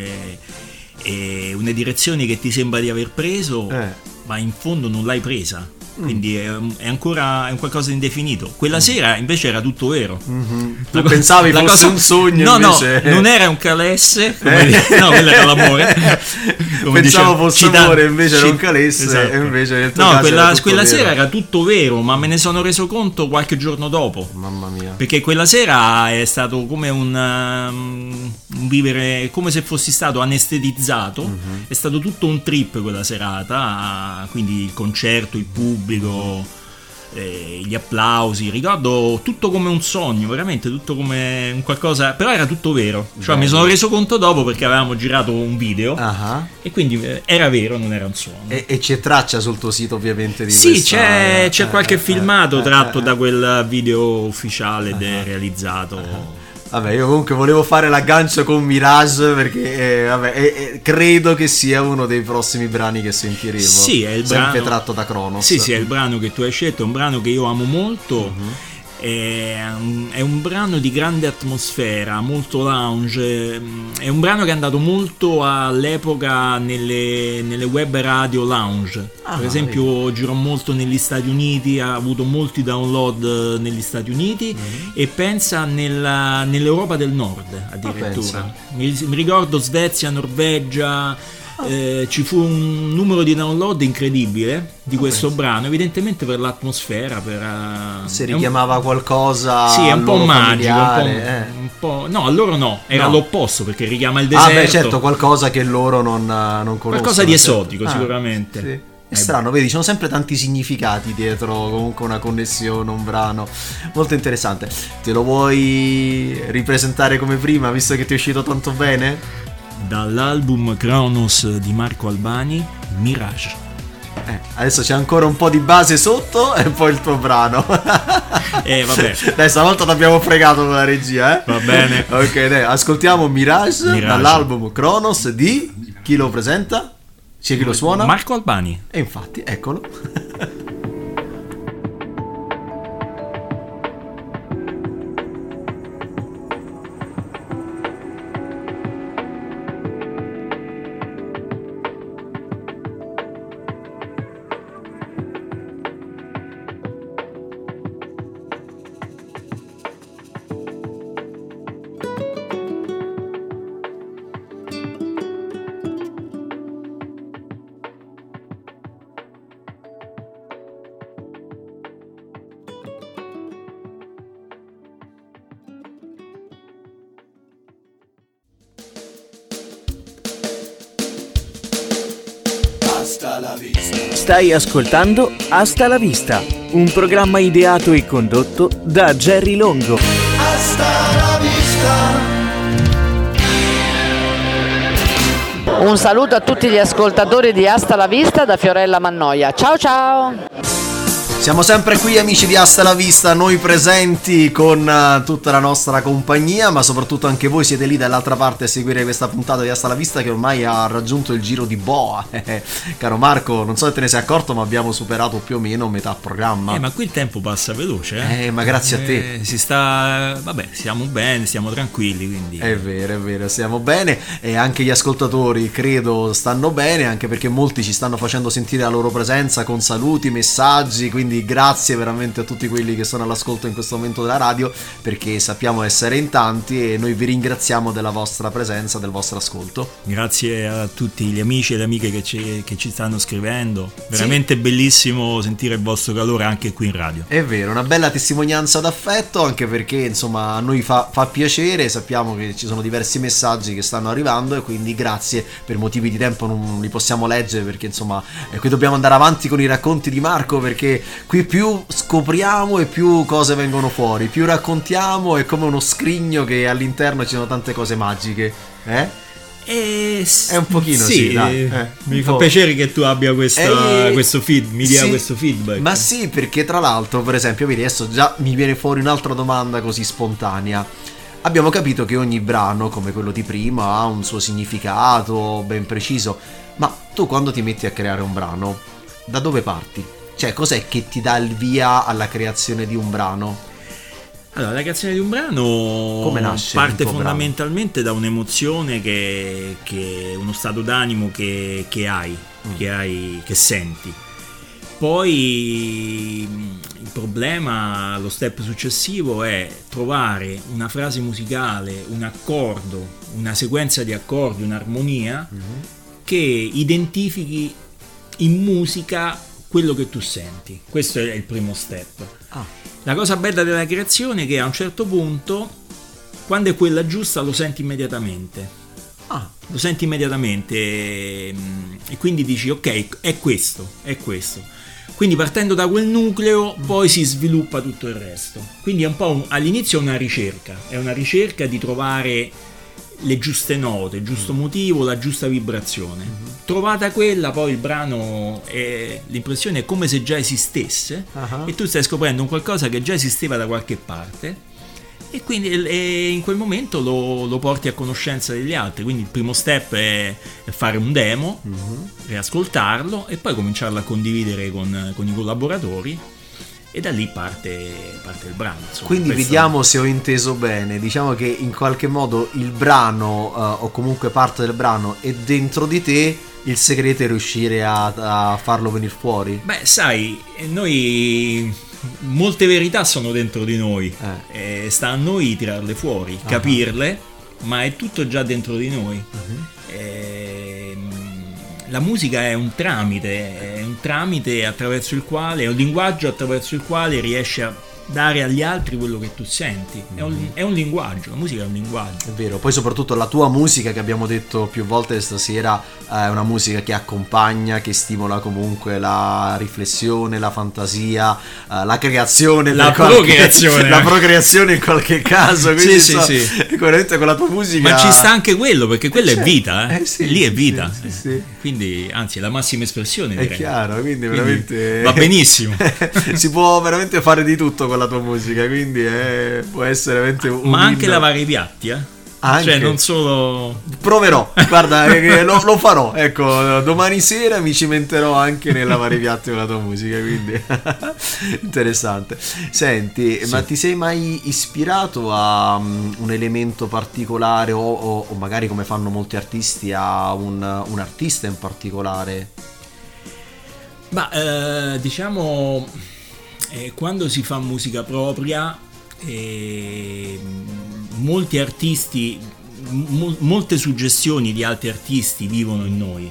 è una direzione che ti sembra di aver preso, Eh. ma in fondo non l'hai presa. Quindi è, è ancora è un qualcosa di indefinito. Quella sera invece era tutto vero. Mm-hmm. La Tu co- pensavi la fosse cosa- un sogno, no, invece. no, non era un calesse, come Eh. dire- no, quello era l'amore. Come Pensavo dicevo, fosse cita- amore, invece era ci- un calesse, esatto. e invece nel tuo no, caso quella, era tutto quella vero. sera era tutto vero, ma me ne sono reso conto qualche giorno dopo. Mamma mia. Perché quella sera è stato come un, um, un vivere, come se fossi stato anestetizzato. Mm-hmm. È stato tutto un trip quella serata, quindi il concerto, il pubblico, eh, gli applausi, ricordo tutto come un sogno, veramente tutto come un qualcosa, però era tutto vero. Cioè Bello. mi sono reso conto dopo, perché avevamo girato un video, Ah. e quindi eh, era vero, non era un sogno. E, e c'è traccia sul tuo sito, ovviamente, di Sì, questa... c'è, c'è eh, qualche eh, filmato eh, tratto eh, da quel video ufficiale ed è realizzato. Vabbè, io comunque volevo fare l'aggancio con Mirage, perché eh, vabbè, eh, eh, credo che sia uno dei prossimi brani che sentiremo. Sì, è il sempre brano tratto da Cronos. Sì, sì, è il brano che tu hai scelto, è un brano che io amo molto. Mhm. È un, è un brano di grande atmosfera, molto lounge. È un brano che è andato molto all'epoca nelle, nelle web radio lounge. Ah, per esempio, girò molto negli Stati Uniti, ha avuto molti download negli Stati Uniti, Mhm. e pensa nella- nell'Europa del Nord addirittura. pensa. Mi, mi ricordo Svezia, Norvegia. Eh, ci fu un numero di download incredibile di questo brano, evidentemente per l'atmosfera, per, uh, Se è un- richiamava qualcosa. sì, è un al po' loro magico, un po', familiare, eh. un po'- no, a loro no, era No. l'opposto, perché richiama il Ah, deserto. beh, certo, qualcosa che loro non, non conoscono. Qualcosa di certo. esotico, Ah, sicuramente. sì. È Eh, strano, vedi, ci sono sempre tanti significati dietro, comunque una connessione, un brano. Molto interessante. Te lo vuoi ripresentare come prima, visto che ti è uscito tanto bene? Dall'album Kronos di Marco Albani, Mirage. Eh, adesso c'è ancora un po' di base sotto e poi il tuo brano. Eh, vabbè. Dai, stavolta ti abbiamo fregato con la regia, eh? Va bene. Ok, dai, ascoltiamo Mirage, Mirage. dall'album Kronos di... Chi lo presenta? C'è chi lo suona? Marco Albani. E infatti, eccolo. Stai ascoltando Hasta la Vista, un programma ideato e condotto da Jerry Longo. Hasta la vista. Un saluto a tutti gli ascoltatori di Hasta la Vista da Fiorella Mannoia. Ciao ciao! Siamo sempre qui, amici di Hasta la Vista, noi presenti con uh, tutta la nostra compagnia, ma soprattutto anche voi siete lì dall'altra parte a seguire questa puntata di Hasta la Vista che ormai ha raggiunto il giro di boa. Caro Marco, non so se te ne sei accorto, ma abbiamo superato più o meno metà programma. Eh, ma qui il tempo passa veloce, eh? Eh, ma grazie a te. Eh, si sta... Vabbè, stiamo bene, stiamo tranquilli, quindi... È vero, è vero, stiamo bene e anche gli ascoltatori, credo, stanno bene, anche perché molti ci stanno facendo sentire la loro presenza con saluti, messaggi, quindi grazie veramente a tutti quelli che sono all'ascolto in questo momento della radio, perché sappiamo essere in tanti e noi vi ringraziamo della vostra presenza, del vostro ascolto. Grazie a tutti gli amici e le amiche che ci, che ci stanno scrivendo, veramente sì. Bellissimo sentire il vostro calore anche qui in radio. È vero, una bella testimonianza d'affetto, anche perché insomma a noi fa, fa piacere, sappiamo che ci sono diversi messaggi che stanno arrivando e quindi grazie. Per motivi di tempo non li possiamo leggere perché insomma eh, qui dobbiamo andare avanti con i racconti di Marco, perché qui più scopriamo e più cose vengono fuori, più raccontiamo, è come uno scrigno che all'interno ci sono tante cose magiche, eh? Eh, è un pochino sì, sì dai, eh, mi fa piacere che tu abbia questa, eh, questo feed, mi dia sì, questo feedback. Ma sì, perché tra l'altro, per esempio, vedi, adesso già mi viene fuori un'altra domanda così spontanea. Abbiamo capito che ogni brano, come quello di prima, ha un suo significato ben preciso, ma tu quando ti metti a creare un brano, da dove parti? Cioè, cos'è che ti dà il via alla creazione di un brano? Allora, la creazione di un brano come nasce parte fondamentalmente brano? Da un'emozione che, che uno stato d'animo che, che hai, mm. che hai, che senti. Poi il problema, lo step successivo è trovare una frase musicale, un accordo, una sequenza di accordi, un'armonia mm-hmm. che identifichi in musica quello che tu senti. Questo è il primo step. Ah. La cosa bella della creazione è che a un certo punto, quando è quella giusta, lo senti immediatamente. Ah. Lo senti immediatamente e, e quindi dici ok, è questo, è questo. Quindi partendo da quel nucleo mm. poi si sviluppa tutto il resto. Quindi è un po' un, all'inizio è una ricerca, è una ricerca di trovare le giuste note, il giusto motivo, la giusta vibrazione. Mm-hmm. Trovata quella, poi il brano è, l'impressione è come se già esistesse uh-huh. e tu stai scoprendo un qualcosa che già esisteva da qualche parte e quindi e in quel momento lo, lo porti a conoscenza degli altri. Quindi il primo step è, è fare un demo, mm-hmm. riascoltarlo e poi cominciarlo a condividere con, con i collaboratori. E da lì parte, parte il brano. Insomma. Quindi Questo... vediamo se ho inteso bene. Diciamo che in qualche modo il brano uh, o comunque parte del brano è dentro di te. Il segreto è riuscire a, a farlo venire fuori. Beh, sai, noi molte verità sono dentro di noi eh. e sta a noi tirarle fuori, uh-huh. capirle, ma è tutto già dentro di noi. Uh-huh. E... la musica è un tramite, è un tramite attraverso il quale, è un linguaggio attraverso il quale riesci a dare agli altri quello che tu senti. È un, è un linguaggio, la musica è un linguaggio. È vero, poi soprattutto la tua musica, che abbiamo detto più volte stasera, è una musica che accompagna, che stimola comunque la riflessione, la fantasia, la creazione, la qualche, procreazione. La procreazione in qualche caso. Quindi sì, so, sì, sì. Coerente con la tua musica. Ma ci sta anche quello, perché quello è vita, eh? Eh sì, lì è vita. Sì, sì, sì. Quindi, anzi, è la massima espressione. È direi. chiaro, quindi veramente va benissimo. Si può veramente fare di tutto con la tua musica, quindi è, può essere veramente un ma anche inno. Lavare i piatti, eh? Anche. Cioè non solo proverò, guarda, eh, lo, lo farò, ecco, domani sera mi cimenterò anche nel lavare i piatti con la tua musica, quindi interessante. Senti, sì. Ma ti sei mai ispirato a um, un elemento particolare o, o, o magari, come fanno molti artisti, a un, un artista in particolare? Ma eh, diciamo eh, quando si fa musica propria eh, molti artisti, mo- molte suggestioni di altri artisti vivono in noi.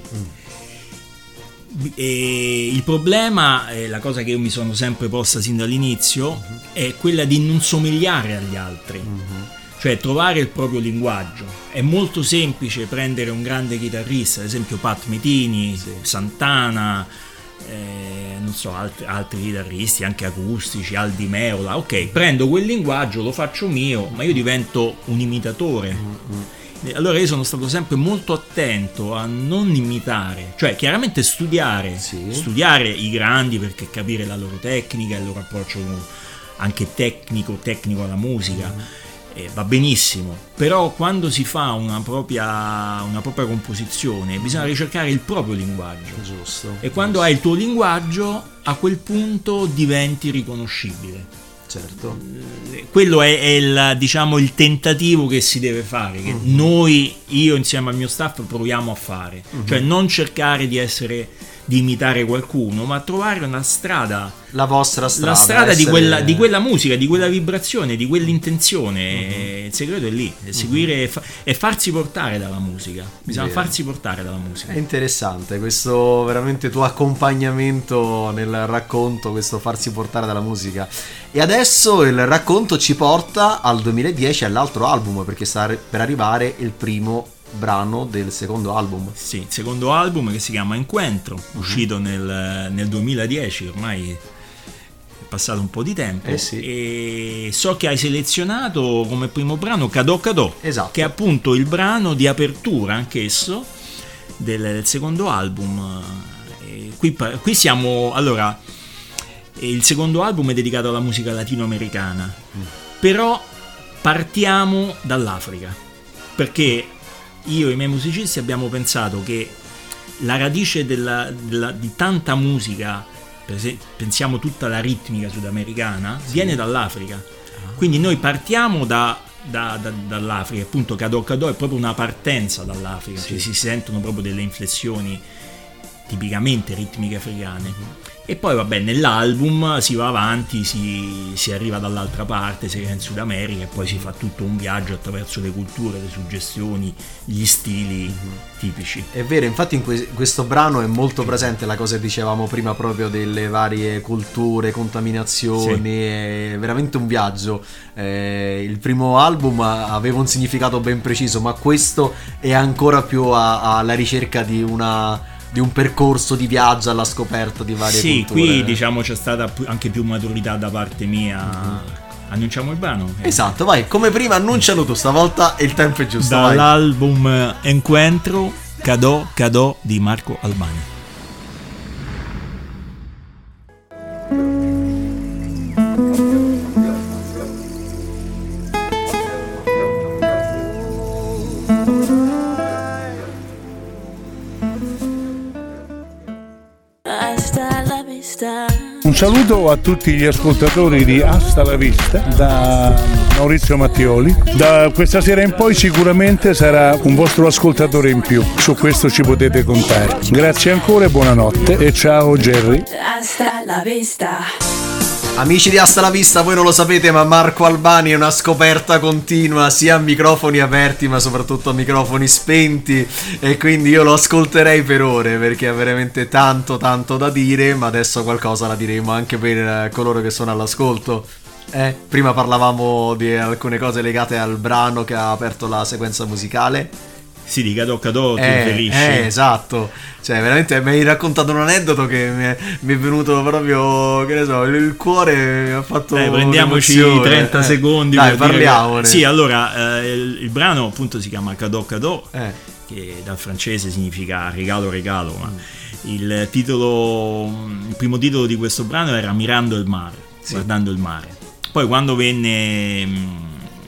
Mm. E il problema, eh, la cosa che io mi sono sempre posta sin dall'inizio, mm-hmm. è quella di non somigliare agli altri. Mm-hmm. Cioè trovare il proprio linguaggio. È molto semplice prendere un grande chitarrista, ad esempio Pat Metheny, sì. Santana, eh, non so, altri, altri chitarristi anche acustici, Aldi Meola. Ok, prendo quel linguaggio, lo faccio mio, ma io divento un imitatore. Mm-hmm. E allora io sono stato sempre molto attento a non imitare, cioè chiaramente studiare, sì. studiare i grandi, perché capire la loro tecnica, il loro approccio anche tecnico, tecnico alla musica, mm. eh, va benissimo, però quando si fa una propria, una propria composizione bisogna ricercare il proprio linguaggio. Giusto. E quando hai il tuo linguaggio, a quel punto diventi riconoscibile. Certo. Quello è, è il, diciamo, il tentativo che si deve fare, che mm-hmm. noi, io insieme al mio staff, proviamo a fare, mm-hmm. cioè non cercare di essere, di imitare qualcuno, ma trovare una strada, la vostra strada, la strada essere... di, quella, di quella musica, di quella vibrazione, di quell'intenzione. Mm-hmm. Il segreto è lì, è seguire mm-hmm. e, fa- e farsi portare dalla musica. Bisogna Vero. farsi portare dalla musica. È interessante questo veramente tuo accompagnamento nel racconto, questo farsi portare dalla musica. E adesso il racconto ci porta al duemiladieci, all'altro album, perché sta per arrivare il primo brano del secondo album. Sì, il secondo album, che si chiama Encuentro, uh-huh. uscito nel, nel duemiladieci, ormai è passato un po' di tempo. Eh sì. E so che hai selezionato come primo brano Cadò Cadò, esatto. che è appunto il brano di apertura anch'esso del, del secondo album. E qui, qui siamo, allora, il secondo album è dedicato alla musica latinoamericana, mm. però partiamo dall'Africa, perché io e i miei musicisti abbiamo pensato che la radice della, della, di tanta musica, per esempio, pensiamo tutta la ritmica sudamericana, sì. viene dall'Africa. Ah. Quindi noi partiamo da, da, da, dall'Africa, appunto Cadò Cadò è proprio una partenza dall'Africa, sì. cioè si sentono proprio delle inflessioni tipicamente ritmiche africane. Mm-hmm. E poi vabbè, nell'album si va avanti, si, si arriva dall'altra parte, si arriva in Sud America e poi si fa tutto un viaggio attraverso le culture, le suggestioni, gli stili mm-hmm. tipici. È vero, infatti in que- questo brano è molto presente la cosa che dicevamo prima, proprio delle varie culture, contaminazioni, sì. È veramente un viaggio. Eh, il primo album aveva un significato ben preciso, ma questo è ancora più a- alla ricerca di una... di un percorso di viaggio alla scoperta di varie sì, culture. Sì, qui diciamo c'è stata anche più maturità da parte mia. Mm-hmm. Annunciamo il brano? Esatto, vai, come prima annuncialo tu, stavolta il tempo è giusto. Dall'album vai. Encuentro, Cadò Cadò di Marco Albani. Un saluto a tutti gli ascoltatori di Hasta la Vista da Maurizio Mattioli. Da questa sera in poi sicuramente sarà un vostro ascoltatore in più, su questo ci potete contare. Grazie ancora e buonanotte e ciao Jerry. Hasta la vista. Amici di Hasta la Vista, voi non lo sapete, ma Marco Albani è una scoperta continua, sia a microfoni aperti ma soprattutto a microfoni spenti, e quindi io lo ascolterei per ore perché ha veramente tanto tanto da dire, ma adesso qualcosa la diremo anche per coloro che sono all'ascolto. Eh, prima parlavamo di alcune cose legate al brano che ha aperto la sequenza musicale. Sì, di Cadò Cadò ti eh, riferisci. Eh, esatto. Cioè, veramente mi hai raccontato un aneddoto che mi è, mi è venuto proprio, che ne so, il cuore mi ha fatto. Dai, prendiamoci trenta eh. secondi. Dai, parliamone. Che... Sì, allora, eh, il, il brano appunto si chiama Cadò Cadò, eh. che dal francese significa regalo regalo, ma mm. il titolo, il primo titolo di questo brano era Mirando il mare, sì. guardando il mare. Poi quando venne in,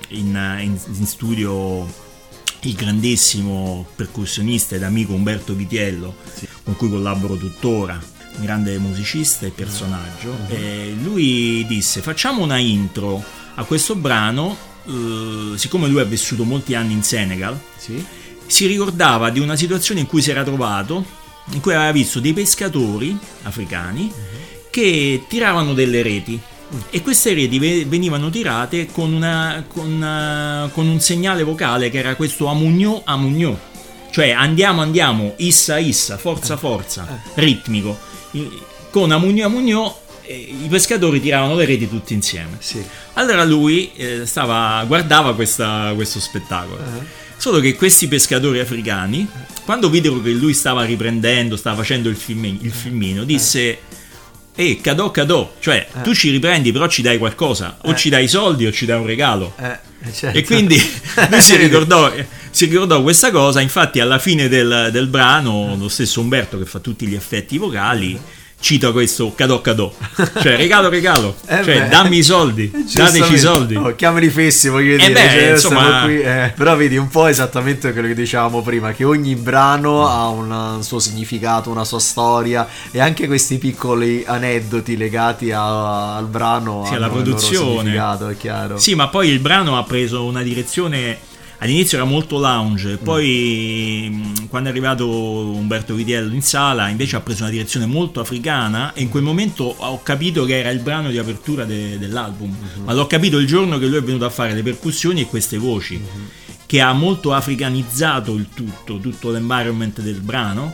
in, in studio il grandissimo percussionista ed amico Umberto Vitiello, sì. con cui collaboro tuttora, un grande musicista e personaggio, uh-huh. e lui disse: facciamo una intro a questo brano, eh, siccome lui ha vissuto molti anni in Senegal, sì. si ricordava di una situazione in cui si era trovato, in cui aveva visto dei pescatori africani uh-huh. che tiravano delle reti. E queste reti venivano tirate con, una, con, una, con un segnale vocale che era questo amugnò amugnò, cioè andiamo andiamo, issa issa, forza forza, ritmico. Con amugnò amugnò i pescatori tiravano le reti tutti insieme. Sì. Allora lui eh, stava, guardava questa, questo spettacolo. Uh-huh. Solo che questi pescatori africani, quando videro che lui stava riprendendo, stava facendo il, film, il filmino, disse: e Cadò Cadò, cioè eh. tu ci riprendi però ci dai qualcosa, o eh. ci dai i soldi o ci dai un regalo. Eh, certo. E quindi lui si ricordò, si ricordò questa cosa, infatti alla fine del, del brano lo stesso Umberto, che fa tutti gli effetti vocali, cita questo cadò cadò, cioè regalo regalo, eh cioè beh, dammi i soldi, dateci i soldi. Oh, chiamali fessi, voglio dire, eh beh, cioè, insomma... qui, eh. Però vedi un po' esattamente quello che dicevamo prima, che ogni brano ha una, un suo significato, una sua storia, e anche questi piccoli aneddoti legati a, al brano sì, hanno alla produzione, il loro significato, è chiaro. Sì, ma poi il brano ha preso una direzione. All'inizio era molto lounge, poi mm. quando è arrivato Umberto Vitiello in sala invece ha preso una direzione molto africana, e in quel momento ho capito che era il brano di apertura de- dell'album, uh-huh. ma l'ho capito il giorno che lui è venuto a fare le percussioni e queste voci, uh-huh. che ha molto africanizzato il tutto, tutto l'environment del brano,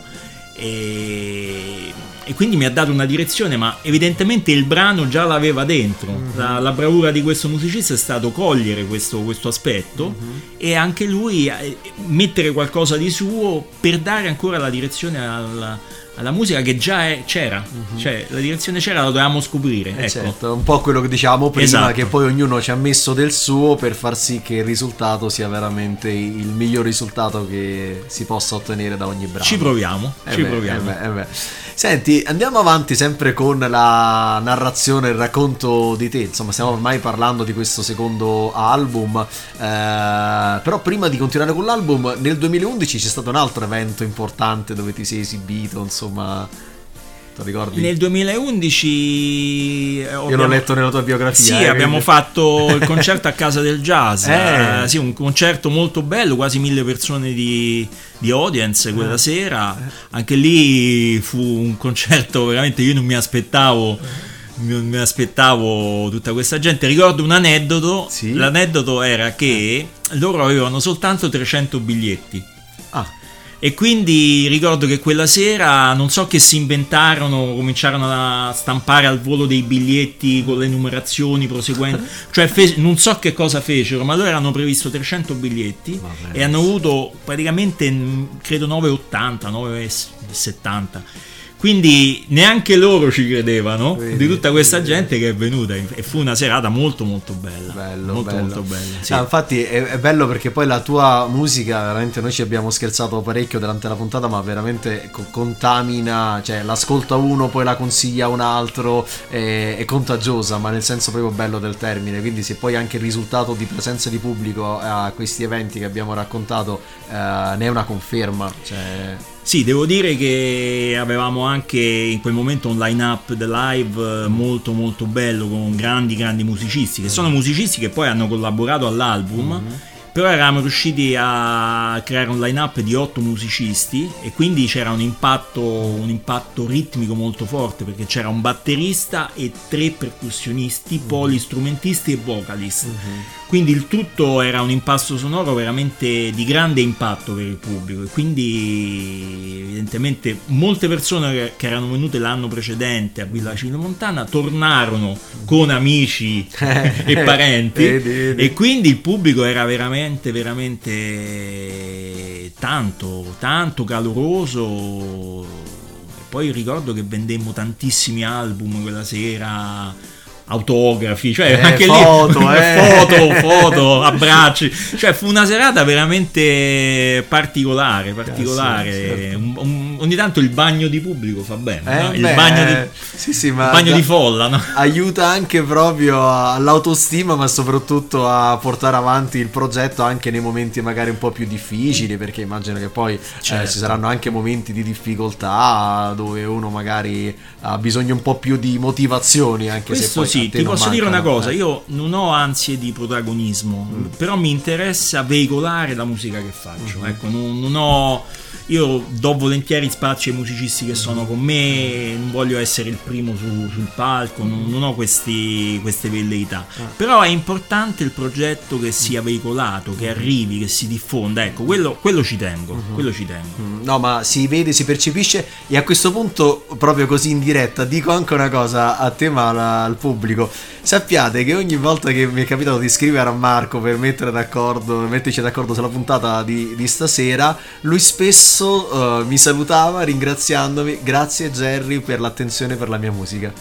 e, e quindi mi ha dato una direzione, ma evidentemente il brano già l'aveva dentro. Mm-hmm. la, la bravura di questo musicista è stato cogliere questo, questo aspetto, mm-hmm. e anche lui mettere qualcosa di suo per dare ancora la direzione alla, alla musica che già è, c'era, mm-hmm. cioè la direzione c'era, la dovevamo scoprire, eh ecco. Certo, un po' quello che dicevamo prima, esatto. che poi ognuno ci ha messo del suo per far sì che il risultato sia veramente il miglior risultato che si possa ottenere da ogni brano. Ci proviamo, eh ci beh, proviamo. Eh beh, eh beh. Senti, andiamo avanti sempre con la narrazione, il racconto di te. Insomma, stiamo ormai parlando di questo secondo album, eh, però prima di continuare con l'album, nel duemilaundici c'è stato un altro evento importante dove ti sei esibito, insomma, ti ricordi? Nel duemilaundici io abbiamo... l'ho letto nella tua biografia. Sì, eh, abbiamo quindi... fatto il concerto a Casa del Jazz, eh. eh, sì, un concerto molto bello, quasi mille persone di, di audience quella eh. sera. Anche lì fu un concerto veramente, io non mi aspettavo. Non mi aspettavo tutta questa gente. Ricordo un aneddoto. Sì. L'aneddoto era che loro avevano soltanto trecento biglietti. Ah. E quindi ricordo che quella sera non so che si inventarono, cominciarono a stampare al volo dei biglietti con le numerazioni proseguenti, cioè fe- non so che cosa fecero, ma loro hanno previsto trecento biglietti. Vabbè, e hanno avuto praticamente credo nove virgola ottanta, nove virgola settanta. Quindi neanche loro ci credevano, vedi, di tutta questa vedi. gente che è venuta, e fu una serata molto molto bella, bello, molto bello. molto bella. Sì. Ah, infatti è, è bello perché poi la tua musica, veramente noi ci abbiamo scherzato parecchio durante la puntata, ma veramente co- contamina, cioè l'ascolta uno, poi la consiglia un altro, è, è contagiosa, ma nel senso proprio bello del termine. Quindi se poi anche il risultato di presenza di pubblico a questi eventi che abbiamo raccontato eh, ne è una conferma, cioè... Sì, devo dire che avevamo anche in quel momento un line-up the live molto molto bello, con grandi grandi musicisti, che sono musicisti che poi hanno collaborato all'album, mm-hmm. però eravamo riusciti a creare un line-up di otto musicisti, e quindi c'era un impatto, un impatto ritmico molto forte, perché c'era un batterista e tre percussionisti, mm-hmm. polistrumentisti e vocalist. Mm-hmm. Quindi il tutto era un impasto sonoro veramente di grande impatto per il pubblico, e quindi evidentemente molte persone che erano venute l'anno precedente a Villa Cinomontana tornarono con amici e parenti, e quindi il pubblico era veramente veramente tanto tanto caloroso. E poi ricordo che vendemmo tantissimi album quella sera, autografi, cioè eh, anche foto, lì eh. foto, foto, abbracci, cioè fu una serata veramente particolare, particolare. Sì, certo. un, un, ogni tanto il bagno di pubblico fa bene, eh, no? il beh, bagno, di, sì, sì, ma il bagno da, di folla, no? Aiuta anche proprio all'autostima, ma soprattutto a portare avanti il progetto anche nei momenti magari un po' più difficili, perché immagino che poi certo. eh, ci saranno anche momenti di difficoltà dove uno magari ha bisogno un po' più di motivazioni, anche questo se poi sì, ti posso mancano. dire una cosa, eh. io non ho ansie di protagonismo, mm. però mi interessa veicolare la musica che faccio, mm-hmm. ecco, non, non ho, io do volentieri spazio ai musicisti che sono con me, non voglio essere il primo su, sul palco, non, non ho questi, queste velleità, ah. però è importante il progetto che sia veicolato, che arrivi, che si diffonda, ecco, quello, quello ci tengo, mm-hmm. quello ci tengo. Mm, no, ma si vede, si percepisce, e a questo punto, proprio così in diretta, dico anche una cosa a te, ma la, al pubblico: sappiate che ogni volta che mi è capitato di scrivere a Marco per mettere d'accordo, metterci d'accordo sulla puntata di, di stasera, lui spesso uh, mi salutava ringraziandomi: grazie Jerry per l'attenzione per la mia musica.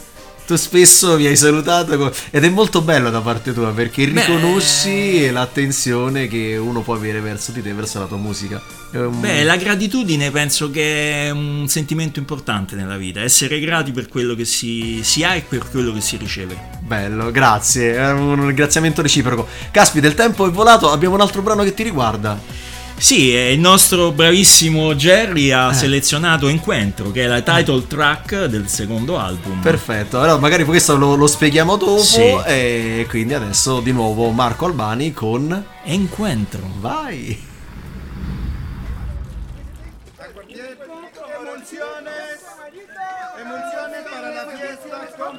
tu spesso mi hai salutato con... ed è molto bello da parte tua perché riconosci Beh... l'attenzione che uno può avere verso di te, verso la tua musica. Un... Beh, la gratitudine penso che è un sentimento importante nella vita, essere grati per quello che si, si ha e per quello che si riceve. Bello, grazie, è un ringraziamento reciproco. Caspita, il tempo è volato, abbiamo un altro brano che ti riguarda. Sì, il nostro bravissimo Jerry ha eh. selezionato Encuentro, che è la title track del secondo album. Perfetto, allora magari questo lo, lo spieghiamo dopo. Sì. E quindi adesso di nuovo Marco Albani con Encuentro. Vai. Emociones para la fiesta con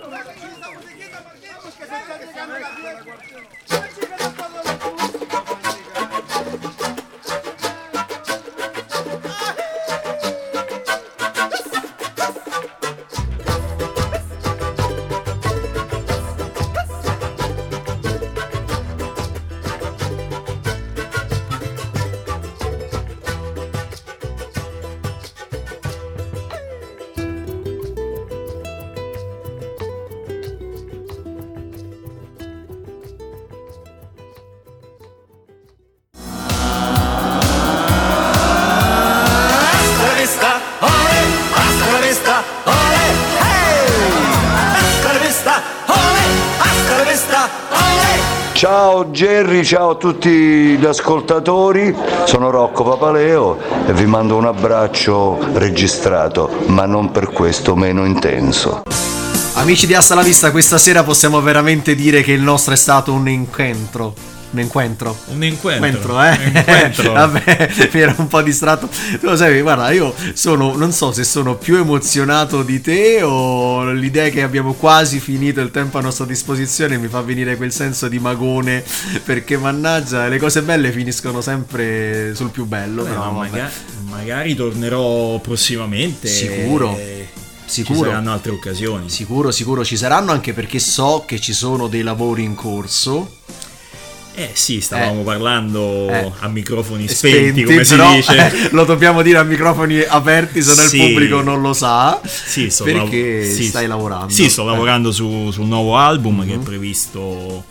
Ciao Jerry, ciao a tutti gli ascoltatori, sono Rocco Papaleo e vi mando un abbraccio registrato, ma non per questo meno intenso. Amici di Hasta la Vista, questa sera possiamo veramente dire che il nostro è stato un incontro. Un incontro. Un incontro. Incontro, eh? Un incontro. Vabbè, mi era un po' distratto. Tu lo sai, guarda, io sono, non so se sono più emozionato di te o l'idea che abbiamo quasi finito il tempo a nostra disposizione mi fa venire quel senso di magone, perché mannaggia, le cose belle finiscono sempre sul più bello. Beh, però, magari, magari tornerò prossimamente. Sicuro. E... Sicuro. Ci saranno altre occasioni. Sicuro, sicuro ci saranno, anche perché so che ci sono dei lavori in corso. Eh sì, stavamo eh, parlando eh, a microfoni spenti, spenti come però, si dice. Eh, lo dobbiamo dire a microfoni aperti se no sì, il pubblico non lo sa. Sì, sto perché lav- sì, stai lavorando. Sì, sto eh. lavorando su, su un nuovo album mm-hmm. che è previsto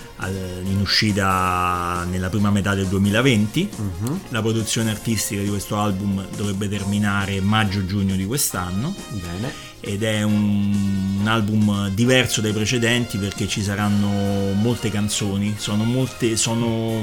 in uscita nella prima metà del duemilaventi. Mm-hmm. La produzione artistica di questo album dovrebbe terminare maggio-giugno di quest'anno. Bene. Ed è un, un album diverso dai precedenti perché ci saranno molte canzoni, sono molte, sono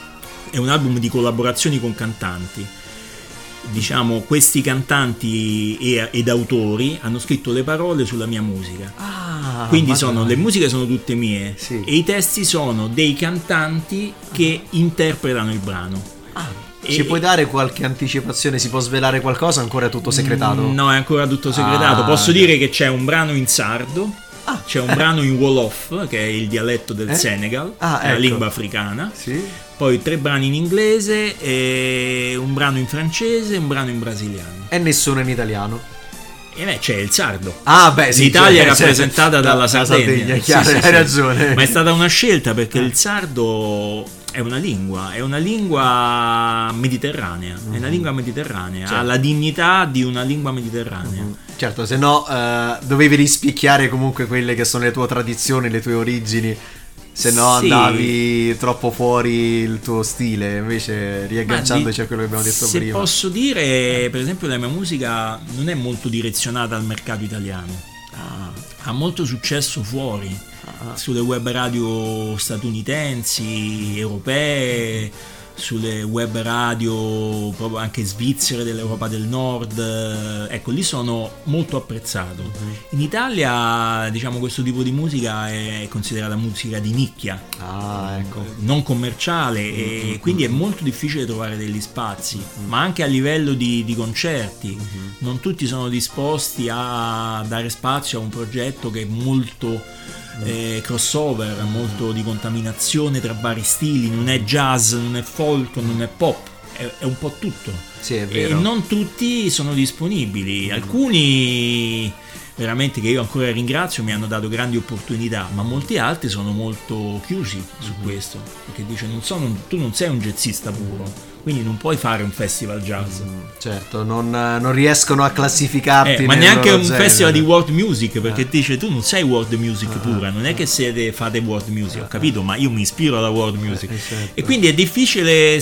è un album di collaborazioni con cantanti. Diciamo, questi cantanti e, ed autori hanno scritto le parole sulla mia musica. Ah, quindi sono, le musiche sono tutte mie, sì. E i testi sono dei cantanti che interpretano il brano. Ah. Ci puoi dare qualche anticipazione? Si può svelare qualcosa? Ancora è tutto segretato? No, è ancora tutto segretato. Ah, Posso okay. dire che c'è un brano in sardo, ah, c'è un brano in Wolof, che è il dialetto del eh? Senegal, ah, è la ecco. lingua africana. Sì. Poi tre brani in inglese, e un brano in francese e un brano in brasiliano. E nessuno in italiano? E beh, c'è il sardo. Ah, beh, sì, l'Italia cioè, è rappresentata cioè, dalla Sardegna. Sardegna, è chiaro, sì, sì, hai sì. ragione. Ma è stata una scelta perché il sardo è una lingua, è una lingua mediterranea, mm-hmm. è una lingua mediterranea, certo. Ha la dignità di una lingua mediterranea. Mm-hmm. Certo, se no uh, dovevi rispecchiare comunque quelle che sono le tue tradizioni, le tue origini, se no sì. Andavi troppo fuori il tuo stile, invece riagganciandoci di, a quello che abbiamo detto se prima. Se posso dire, per esempio, la mia musica non è molto direzionata al mercato italiano, ah. ha molto successo fuori. Sulle web radio statunitensi, europee, sulle web radio proprio anche svizzere dell'Europa del Nord, ecco, lì sono molto apprezzato. Uh-huh. In Italia, diciamo, questo tipo di musica è considerata musica di nicchia, ah, ecco. non commerciale, uh-huh. e quindi è molto difficile trovare degli spazi, uh-huh. ma anche a livello di, di concerti, uh-huh. non tutti sono disposti a dare spazio a un progetto che è molto Eh, crossover, molto di contaminazione tra vari stili, non è jazz, non è folk, non è pop, è, è un po' tutto. Sì, è vero. E non tutti sono disponibili, alcuni veramente che io ancora ringrazio, mi hanno dato grandi opportunità, ma molti altri sono molto chiusi su questo, perché dice non sono, tu non sei un jazzista puro, quindi non puoi fare un festival jazz. Mm, certo, non, non riescono a classificarti. Eh, ma neanche un genere. festival di world music, perché eh. dice tu non sei world music ah, pura, non è che siete, fate world music, eh, ho capito, ma io mi ispiro alla world music. Eh, certo. E quindi è difficile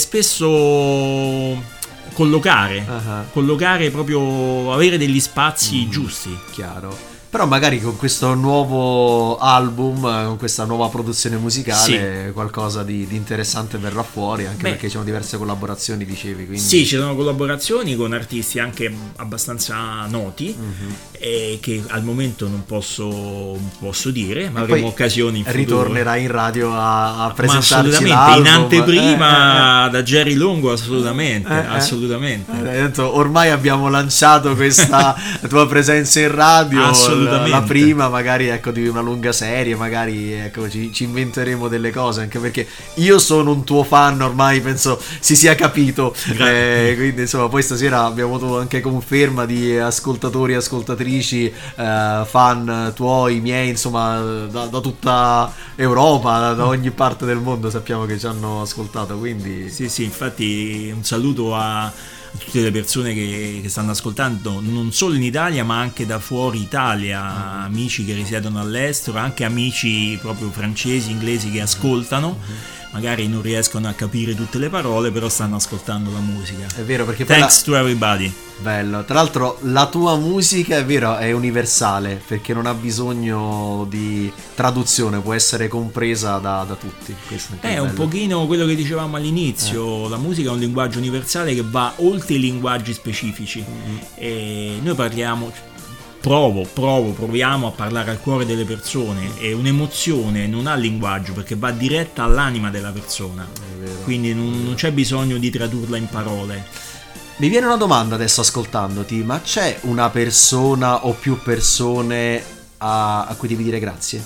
spesso collocare, uh-huh. collocare proprio, avere degli spazi mm, giusti. Chiaro. Però magari con questo nuovo album, con questa nuova produzione musicale, sì. qualcosa di, di interessante verrà fuori, anche Beh, perché ci sono diverse collaborazioni, dicevi. Quindi... Sì, ci sono collaborazioni con artisti anche abbastanza noti, uh-huh. e che al momento non posso, posso dire, ma e avremo occasioni in futuro. Ritornerai in radio a, a presentarci ma assolutamente, l'album. In anteprima eh, eh, da Jerry Longo, assolutamente, eh, assolutamente. Eh, ormai abbiamo lanciato questa tua presenza in radio. Assolutamente. La prima magari ecco di una lunga serie, magari ecco ci, ci inventeremo delle cose, anche perché io sono un tuo fan, ormai penso si sia capito, eh, quindi insomma poi stasera abbiamo avuto anche conferma di ascoltatori e ascoltatrici, eh, fan tuoi, miei, insomma da, da tutta Europa, da ogni parte del mondo sappiamo che ci hanno ascoltato, quindi sì sì, infatti un saluto a tutte le persone che, che stanno ascoltando non solo in Italia ma anche da fuori Italia, uh-huh. amici che risiedono all'estero, anche amici proprio francesi, inglesi che ascoltano, uh-huh. magari non riescono a capire tutte le parole però stanno ascoltando la musica. È vero, perché thanks poi la... to everybody. Bello, tra l'altro la tua musica è vero, è universale perché non ha bisogno di traduzione, può essere compresa da, da tutti. Questo è è un pochino quello che dicevamo all'inizio, eh. la musica è un linguaggio universale che va oltre i linguaggi specifici, mm-hmm. e noi parliamo, provo, provo, proviamo a parlare al cuore delle persone, e un'emozione non ha linguaggio perché va diretta all'anima della persona, quindi non, non c'è bisogno di tradurla in parole. Mi viene una domanda adesso ascoltandoti, ma c'è una persona o più persone a, a cui devi dire grazie?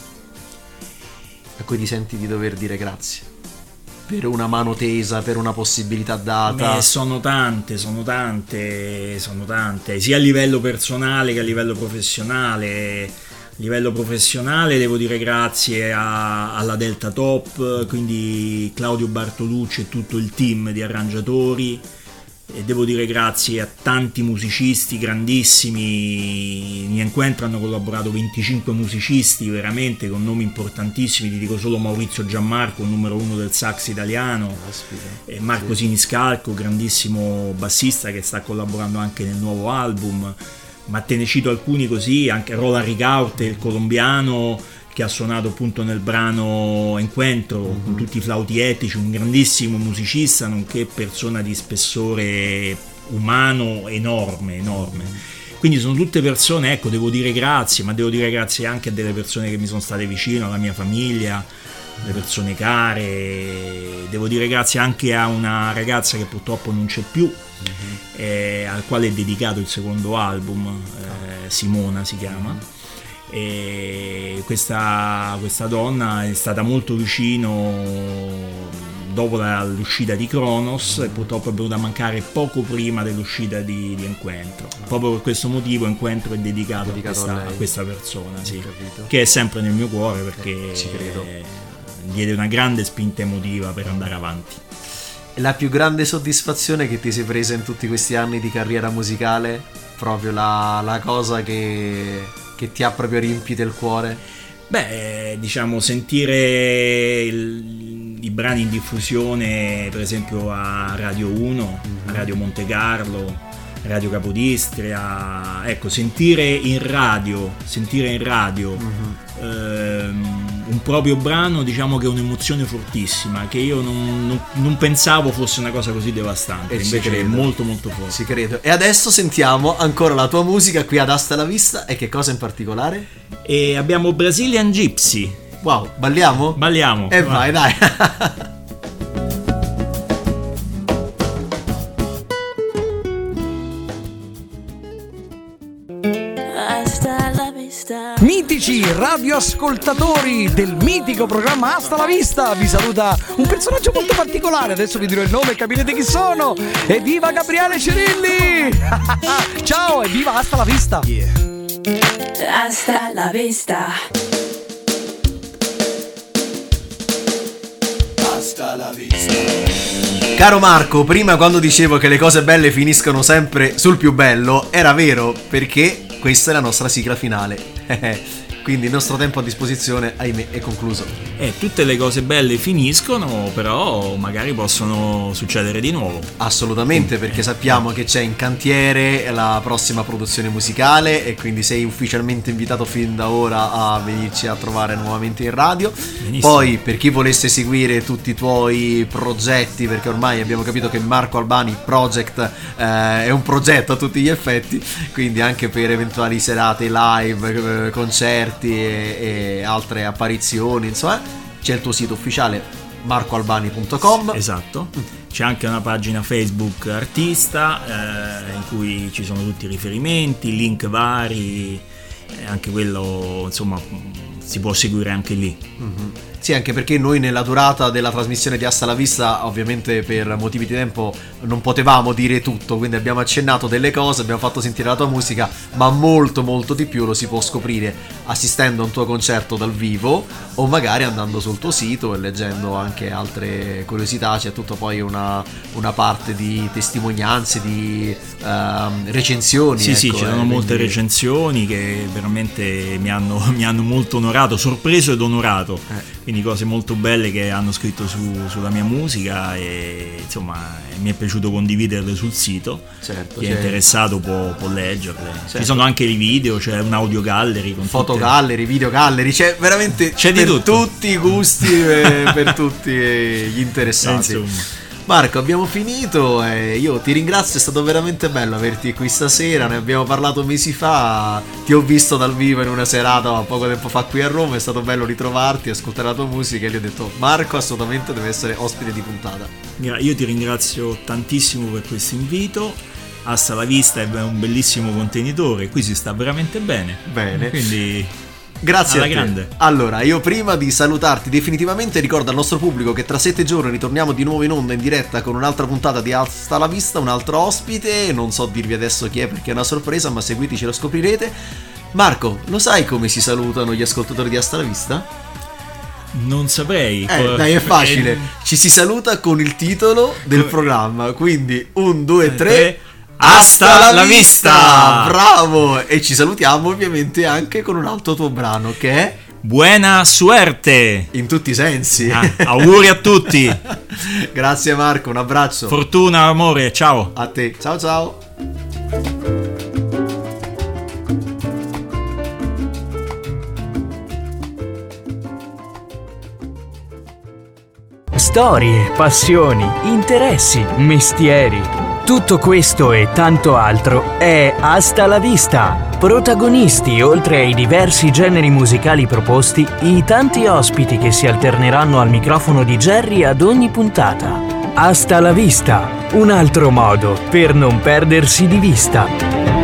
A cui ti senti di dover dire grazie? Per una mano tesa, per una possibilità data? Beh, sono tante, sono tante, sono tante, sia a livello personale che a livello professionale. A livello professionale devo dire grazie a, alla Delta Top, quindi Claudio Bartolucci e tutto il team di arrangiatori. E devo dire grazie a tanti musicisti grandissimi. In Encuentro hanno collaborato venticinque musicisti veramente con nomi importantissimi, ti dico solo Maurizio Gianmarco, numero uno del sax italiano, e Marco sì. Siniscalco, grandissimo bassista che sta collaborando anche nel nuovo album, ma te ne cito alcuni così, anche Roland Ricaurte, il colombiano, che ha suonato appunto nel brano Encuentro, mm-hmm. con tutti i flauti etnici, un grandissimo musicista nonché persona di spessore umano enorme, enorme. Quindi sono tutte persone, ecco, devo dire grazie, ma devo dire grazie anche a delle persone che mi sono state vicino, alla mia famiglia, le persone care. Devo dire grazie anche a una ragazza che purtroppo non c'è più, mm-hmm. eh, al quale è dedicato il secondo album, eh, Simona si chiama. E questa, questa donna è stata molto vicino dopo la, l'uscita di Kronos, e purtroppo è venuta a mancare poco prima dell'uscita di, di Encuentro. Proprio per questo motivo Encuentro è dedicato, dedicato a, questa, a, a questa persona, sì, che è sempre nel mio cuore perché ci credo. diede una grande spinta emotiva per andare avanti. La più grande soddisfazione che ti sei presa in tutti questi anni di carriera musicale? Proprio la, la cosa che... che ti ha proprio riempito il cuore? Beh, diciamo sentire il, i brani in diffusione per esempio a Radio uno, mm-hmm. a Radio Monte Carlo, Radio Capodistria, ecco, sentire in radio, sentire in radio mm-hmm. ehm, un proprio brano, diciamo che è un'emozione fortissima, che io non, non, non pensavo fosse una cosa così devastante, e invece è molto molto forte. Ci credo. E adesso sentiamo ancora la tua musica qui ad Hasta la Vista, e che cosa in particolare? E abbiamo Brazilian Gypsy. Wow, balliamo? Balliamo. E vai, vai. Mitici radioascoltatori del mitico programma Hasta la Vista, vi saluta un personaggio molto particolare, adesso vi dirò il nome e capirete chi sono. Evviva Gabriele Cirilli! Ciao, evviva Hasta la Vista! Yeah. Hasta la vista. Hasta la vista. Caro Marco, prima quando dicevo che le cose belle finiscono sempre sul più bello, era vero, perché questa è la nostra sigla finale. Quindi il nostro tempo a disposizione, ahimè, è concluso. Eh, tutte le cose belle finiscono, però magari possono succedere di nuovo. Assolutamente, perché sappiamo che c'è in cantiere la prossima produzione musicale e quindi sei ufficialmente invitato fin da ora a venirci a trovare nuovamente in radio. Benissimo. Poi, per chi volesse seguire tutti i tuoi progetti, perché ormai abbiamo capito che Marco Albani Project eh, è un progetto a tutti gli effetti, quindi anche per eventuali serate live, eh, concerti e, e altre apparizioni, insomma, c'è il tuo sito ufficiale marco albani punto com. Esatto, c'è anche una pagina Facebook artista eh, in cui ci sono tutti i riferimenti, link vari, eh, anche quello insomma si può seguire anche lì. Mm-hmm. Sì, anche perché noi nella durata della trasmissione di Hasta la Vista, ovviamente per motivi di tempo non potevamo dire tutto, quindi abbiamo accennato delle cose, abbiamo fatto sentire la tua musica, ma molto molto di più lo si può scoprire assistendo a un tuo concerto dal vivo o magari andando sul tuo sito e leggendo anche altre curiosità. C'è tutto poi una, una parte di testimonianze, di uh, recensioni. Sì, ecco, sì, ci sono eh, molte quindi... recensioni che veramente mi hanno, mi hanno molto onorato, sorpreso ed onorato. Eh. Quindi cose molto belle che hanno scritto su, sulla mia musica e insomma mi è piaciuto condividerle sul sito. Certo, chi certo. è interessato può, può leggerle. Certo. Ci sono anche i video, c'è un audio gallery con foto tutte... gallery, video gallery, c'è veramente c'è per di tutto. tutti i gusti e per tutti gli interessati. Insomma. Marco, abbiamo finito e io ti ringrazio, è stato veramente bello averti qui stasera, ne abbiamo parlato mesi fa, ti ho visto dal vivo in una serata poco tempo fa qui a Roma, è stato bello ritrovarti, ascoltare la tua musica e gli ho detto Marco assolutamente deve essere ospite di puntata. Io ti ringrazio tantissimo per questo invito, Hasta la Vista è un bellissimo contenitore, qui si sta veramente bene. Bene. Quindi... Grazie alla a te. Grande. Allora, io prima di salutarti definitivamente ricordo al nostro pubblico che tra sette giorni ritorniamo di nuovo in onda in diretta con un'altra puntata di Hasta la Vista, un altro ospite, non so dirvi adesso chi è perché è una sorpresa, ma seguiteci, lo scoprirete. Marco, lo sai come si salutano gli ascoltatori di Hasta la Vista? Non saprei. Eh, dai, è facile. Ci si saluta con il titolo del programma, quindi un, due, tre... Hasta la vista! Bravo! E ci salutiamo ovviamente anche con un altro tuo brano che è Buena suerte! In tutti i sensi. Ah, auguri a tutti! Grazie Marco, un abbraccio. Fortuna, amore, ciao! A te, ciao ciao! Storie, passioni, interessi, mestieri. Tutto questo e tanto altro è Hasta la Vista. Protagonisti, oltre ai diversi generi musicali proposti, i tanti ospiti che si alterneranno al microfono di Jerry ad ogni puntata. Hasta la Vista, un altro modo per non perdersi di vista.